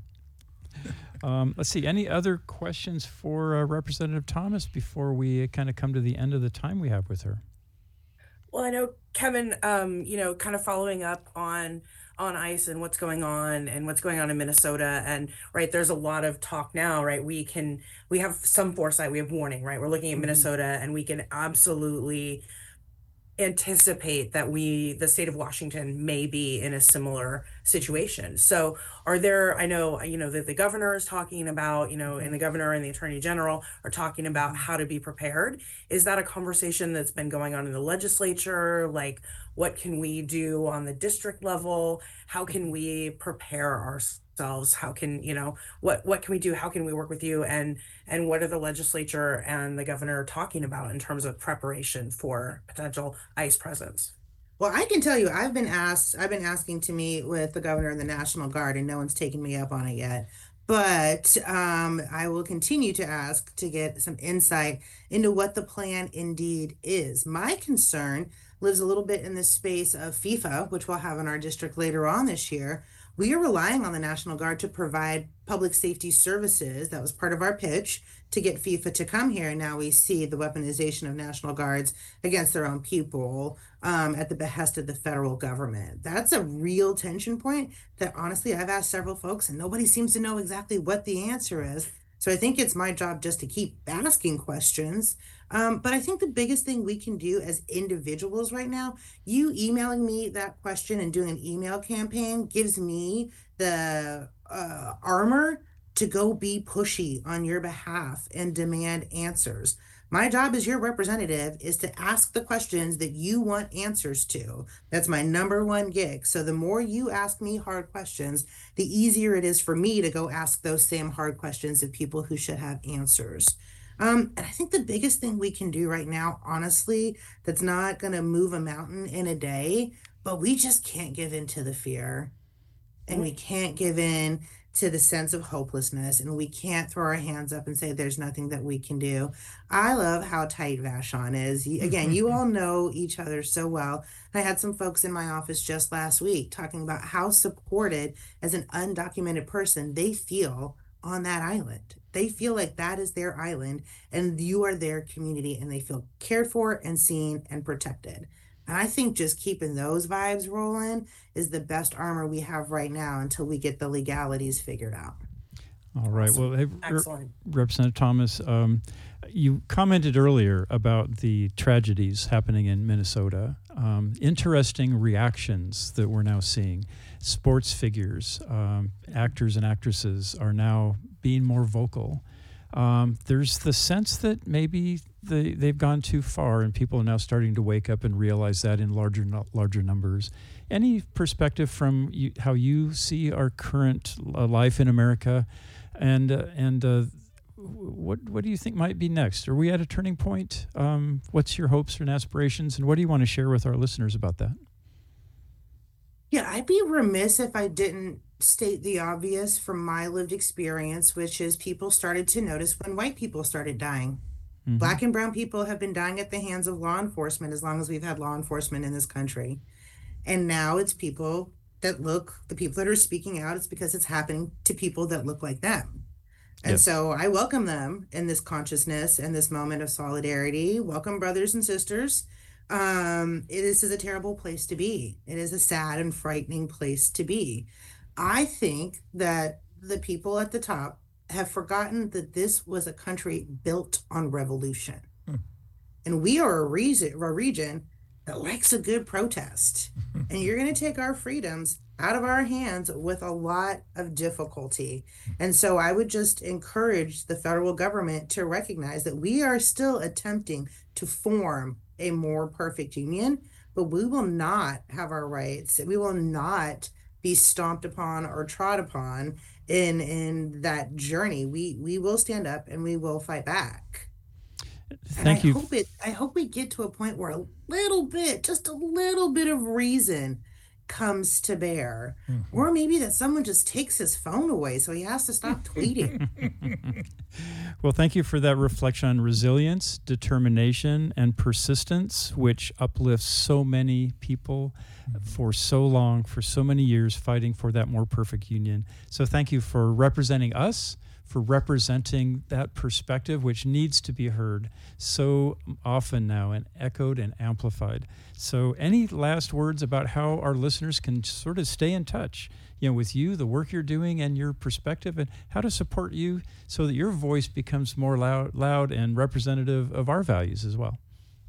Um, let's see. Any other questions for uh, Representative Thomas before we uh, kind of come to the end of the time we have with her? Well, I know, Kevin, um, you know, kind of following up on on ICE and what's going on and what's going on in Minnesota. And right, there's a lot of talk now, right? We can, we have some foresight, we have warning, right? We're looking at mm-hmm. Minnesota, and we can absolutely anticipate that we, the state of Washington, may be in a similar situation. So are there, I know, you know, that the governor is talking about, you know, and the governor and the attorney general are talking about how to be prepared. Is that a conversation that's been going on in the legislature? Like, what can we do on the district level? How can we prepare ourselves? How can, you know, what, what can we do? How can we work with you? And, and what are the legislature and the governor talking about in terms of preparation for potential ICE presence? Well, I can tell you, I've been asked, I've been asking to meet with the governor and the National Guard, and no one's taken me up on it yet. But um, I will continue to ask to get some insight into what the plan indeed is. My concern lives a little bit in the space of FIFA, which we'll have in our district later on this year. We are relying on the National Guard to provide public safety services. That was part of our pitch to get FIFA to come here. And now we see the weaponization of National Guards against their own people um, at the behest of the federal government. That's a real tension point that honestly I've asked several folks and nobody seems to know exactly what the answer is. So I think it's my job just to keep asking questions. Um, but I think the biggest thing we can do as individuals right now, you emailing me that question and doing an email campaign gives me the uh, armor to go be pushy on your behalf and demand answers. My job as your representative is to ask the questions that you want answers to. That's my number one gig. So the more you ask me hard questions, the easier it is for me to go ask those same hard questions of people who should have answers. Um, and I think the biggest thing we can do right now, honestly, that's not going to move a mountain in a day, but we just can't give in to the fear. And we can't give in to the sense of hopelessness, and we can't throw our hands up and say there's nothing that we can do. I love how tight Vashon is. Again, you all know each other so well. I had some folks in my office just last week talking about how supported as an undocumented person they feel on that island. They feel like that is their island and you are their community, and they feel cared for and seen and protected. And I think just keeping those vibes rolling is the best armor we have right now until we get the legalities figured out. All right. Awesome. Well, hey, Excellent. Re- Representative Thomas, um, you commented earlier about the tragedies happening in Minnesota. Um, interesting reactions that we're now seeing. Sports figures, um, actors and actresses are now being more vocal. Um, there's the sense that maybe the, they've gone too far, and people are now starting to wake up and realize that in larger larger numbers. Any perspective from you, how you see our current uh, life in America, and uh, and uh, what what do you think might be next? Are we at a turning point? Um, what's your hopes and aspirations, and what do you want to share with our listeners about that? Yeah, I'd be remiss if I didn't state the obvious from my lived experience, which is people started to notice when white people started dying. Mm-hmm. Black and brown people have been dying at the hands of law enforcement as long as we've had law enforcement in this country. And now it's people that look, the people that are speaking out, it's because it's happening to people that look like them. And yes. So I welcome them in this consciousness and this moment of solidarity. Welcome, brothers and sisters. Um, it is, is a terrible place to be. It is a sad and frightening place to be. I think that the people at the top have forgotten that this was a country built on revolution. Hmm. And we are a, reason, a region that likes a good protest. And you're going to take our freedoms out of our hands with a lot of difficulty. And so I would just encourage the federal government to recognize that we are still attempting to form a more perfect union, but we will not have our rights. We will not be stomped upon or trod upon in in that journey. We we will stand up and we will fight back. Thank and I you. Hope it, I hope we get to a point where a little bit, just a little bit of reason comes to bear. Mm-hmm. Or maybe that someone just takes his phone away so he has to stop tweeting. Well, thank you for that reflection on resilience, determination, and persistence, which uplifts so many people mm-hmm. for so long, for so many years, fighting for that more perfect union. So thank you for representing us, for representing that perspective, which needs to be heard so often now and echoed and amplified. So any last words about how our listeners can sort of stay in touch, you know, with you, the work you're doing and your perspective, and how to support you so that your voice becomes more loud, loud and representative of our values as well?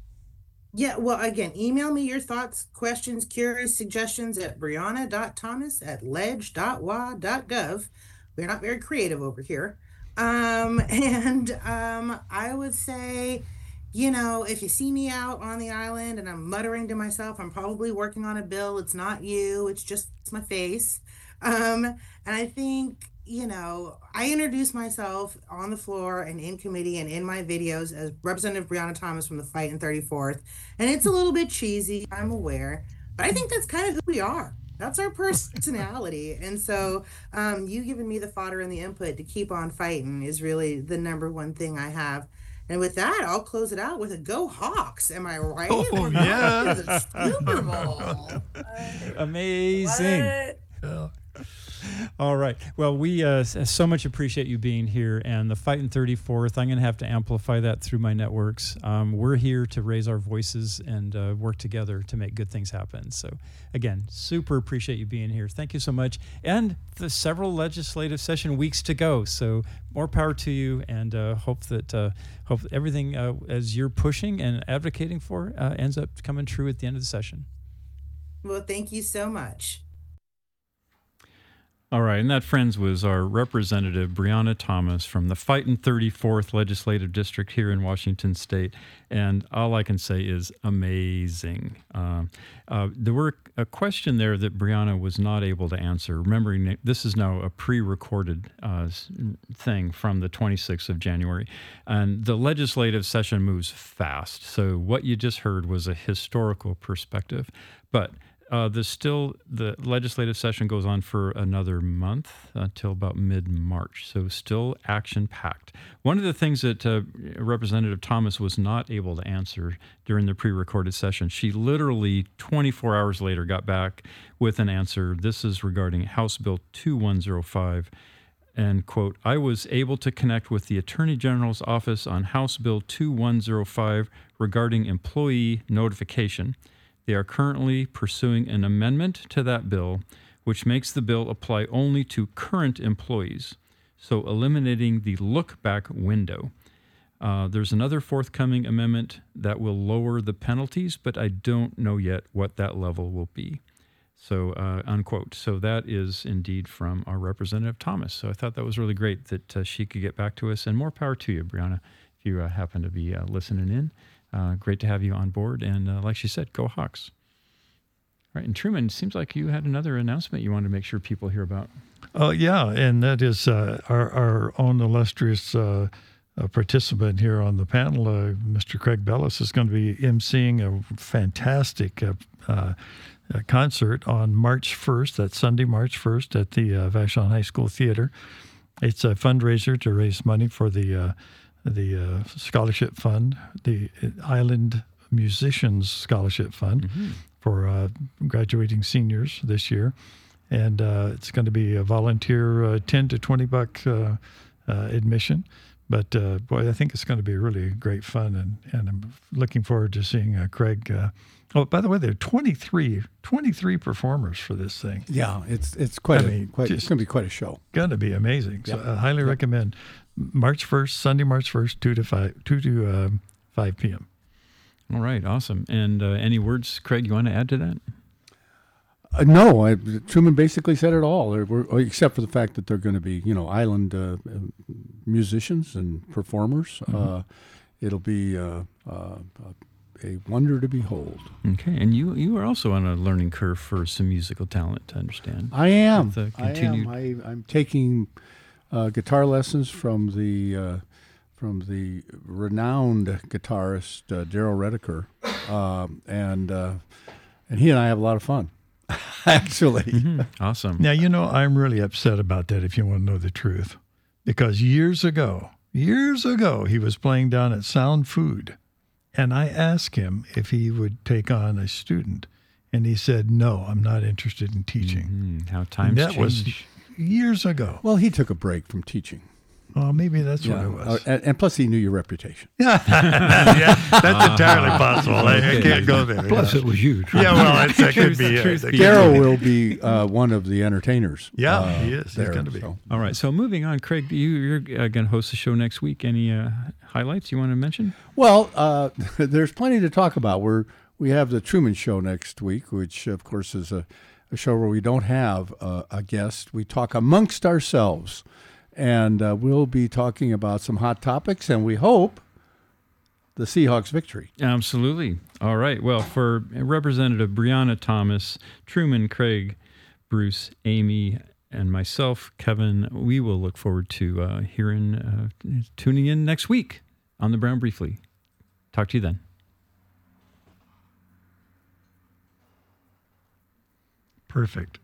Yeah, well, again, email me your thoughts, questions, queries, suggestions at brianna dot thomas at ledge dot w a dot gov. We're not very creative over here. Um, and um, I would say, you know, if you see me out on the island and I'm muttering to myself, I'm probably working on a bill. It's not you. It's just my face. Um, and I think, you know, I introduce myself on the floor and in committee and in my videos as Representative Brianna Thomas from the Fight in thirty-fourth. And it's a little bit cheesy, I'm aware, but I think that's kind of who we are. That's our personality. And so um, you giving me the fodder and the input to keep on fighting is really the number one thing I have. And with that, I'll close it out with a Go Hawks. Am I right? Oh, We're yeah. going to the Super Bowl. Amazing. Yeah. All right. Well, we uh, so much appreciate you being here. And the Fight in thirty-fourth, I'm going to have to amplify that through my networks. Um, we're here to raise our voices and uh, work together to make good things happen. So, again, super appreciate you being here. Thank you so much. And the several legislative session weeks to go. So more power to you, and uh, hope that uh, hope everything uh, as you're pushing and advocating for uh, ends up coming true at the end of the session. Well, thank you so much. All right, and that, friends, was our Representative Brianna Thomas from the Fight in thirty-fourth Legislative District here in Washington State. And all I can say is amazing. Uh, uh, there were a question there that Brianna was not able to answer. Remembering that this is now a pre-recorded uh, thing from the twenty-sixth of January. And the legislative session moves fast. So what you just heard was a historical perspective. But Uh, the still the legislative session goes on for another month until uh, about mid-March, so still action-packed. One of the things that uh, Representative Thomas was not able to answer during the pre-recorded session, she literally twenty-four hours later got back with an answer. This is regarding House Bill two one zero five. And, quote, I was able to connect with the Attorney General's office on House Bill two one zero five regarding employee notification. They are currently pursuing an amendment to that bill, which makes the bill apply only to current employees, so eliminating the look-back window. Uh, there's another forthcoming amendment that will lower the penalties, but I don't know yet what that level will be. So, uh, unquote. So that is indeed from our Representative Thomas. So I thought that was really great that uh, she could get back to us, and more power to you, Brianna, if you uh, happen to be uh, listening in. Uh, great to have you on board, and uh, like she said, go Hawks. All right, and Truman, it seems like you had another announcement you wanted to make sure people hear about. Oh, yeah, and that is uh, our, our own illustrious uh, uh, participant here on the panel, uh, Mister Craig Bellis, is going to be emceeing a fantastic uh, uh, concert on March first, that's Sunday, March first, at the uh, Vashon High School Theater. It's a fundraiser to raise money for the uh, the uh, scholarship fund, the Island Musicians Scholarship Fund, mm-hmm. for uh, graduating seniors this year. And uh, it's going to be a volunteer uh, ten to twenty buck uh, uh, admission. But uh, boy, I think it's going to be really great fun. And, and I'm looking forward to seeing uh, Craig. Uh, oh, by the way, there are twenty-three, twenty-three performers for this thing. Yeah, it's it's quite I a mean, quite, it's going to be quite a show. Going to be amazing. So yep. I highly yep. recommend March first, Sunday, March first, two to five, two to um, five p.m. All right, awesome. And uh, any words, Craig, you want to add to that? Uh, no, I, Truman basically said it all, there were, except for the fact that they're going to be, you know, island uh, musicians and performers. Mm-hmm. Uh, it'll be uh, uh, a wonder to behold. Okay, and you you are also on a learning curve for some musical talent, to understand. I am. With, uh, continued... I am. I, I'm taking uh, guitar lessons from the uh, from the renowned guitarist uh, Daryl Redeker, um, and uh, and he and I have a lot of fun. Actually, mm-hmm. Awesome. Now, you know, I'm really upset about that, if you want to know the truth, because years ago, years ago, he was playing down at Sound Food, and I asked him if he would take on a student, and he said, no, I'm not interested in teaching. Mm-hmm. How times that change. was years ago. Well, he took a break from teaching. Oh, maybe that's Yeah. what it was. Uh, and, and plus, he knew your reputation. yeah, that's entirely possible. I, I can't go there. Plus, yeah. it was you. True. Yeah, well, it's, that could Truth- be. truth Uh, be Daryl will be uh, one of the entertainers. Yeah, uh, he is. He's there, going to be. so. All right. So moving on, Craig, you, you're uh, going to host the show next week. Any uh, highlights you want to mention? Well, uh, there's plenty to talk about. We're we have the Truman Show next week, which of course is a, a show where we don't have uh, a guest. We talk amongst ourselves, and uh, we'll be talking about some hot topics, and we hope the Seahawks victory. Absolutely. All right. Well, for Representative Brianna Thomas, Truman, Craig, Bruce, Amy, and myself, Kevin, we will look forward to uh, hearing, uh, tuning in next week on the Brown Briefly. Talk to you then. Perfect.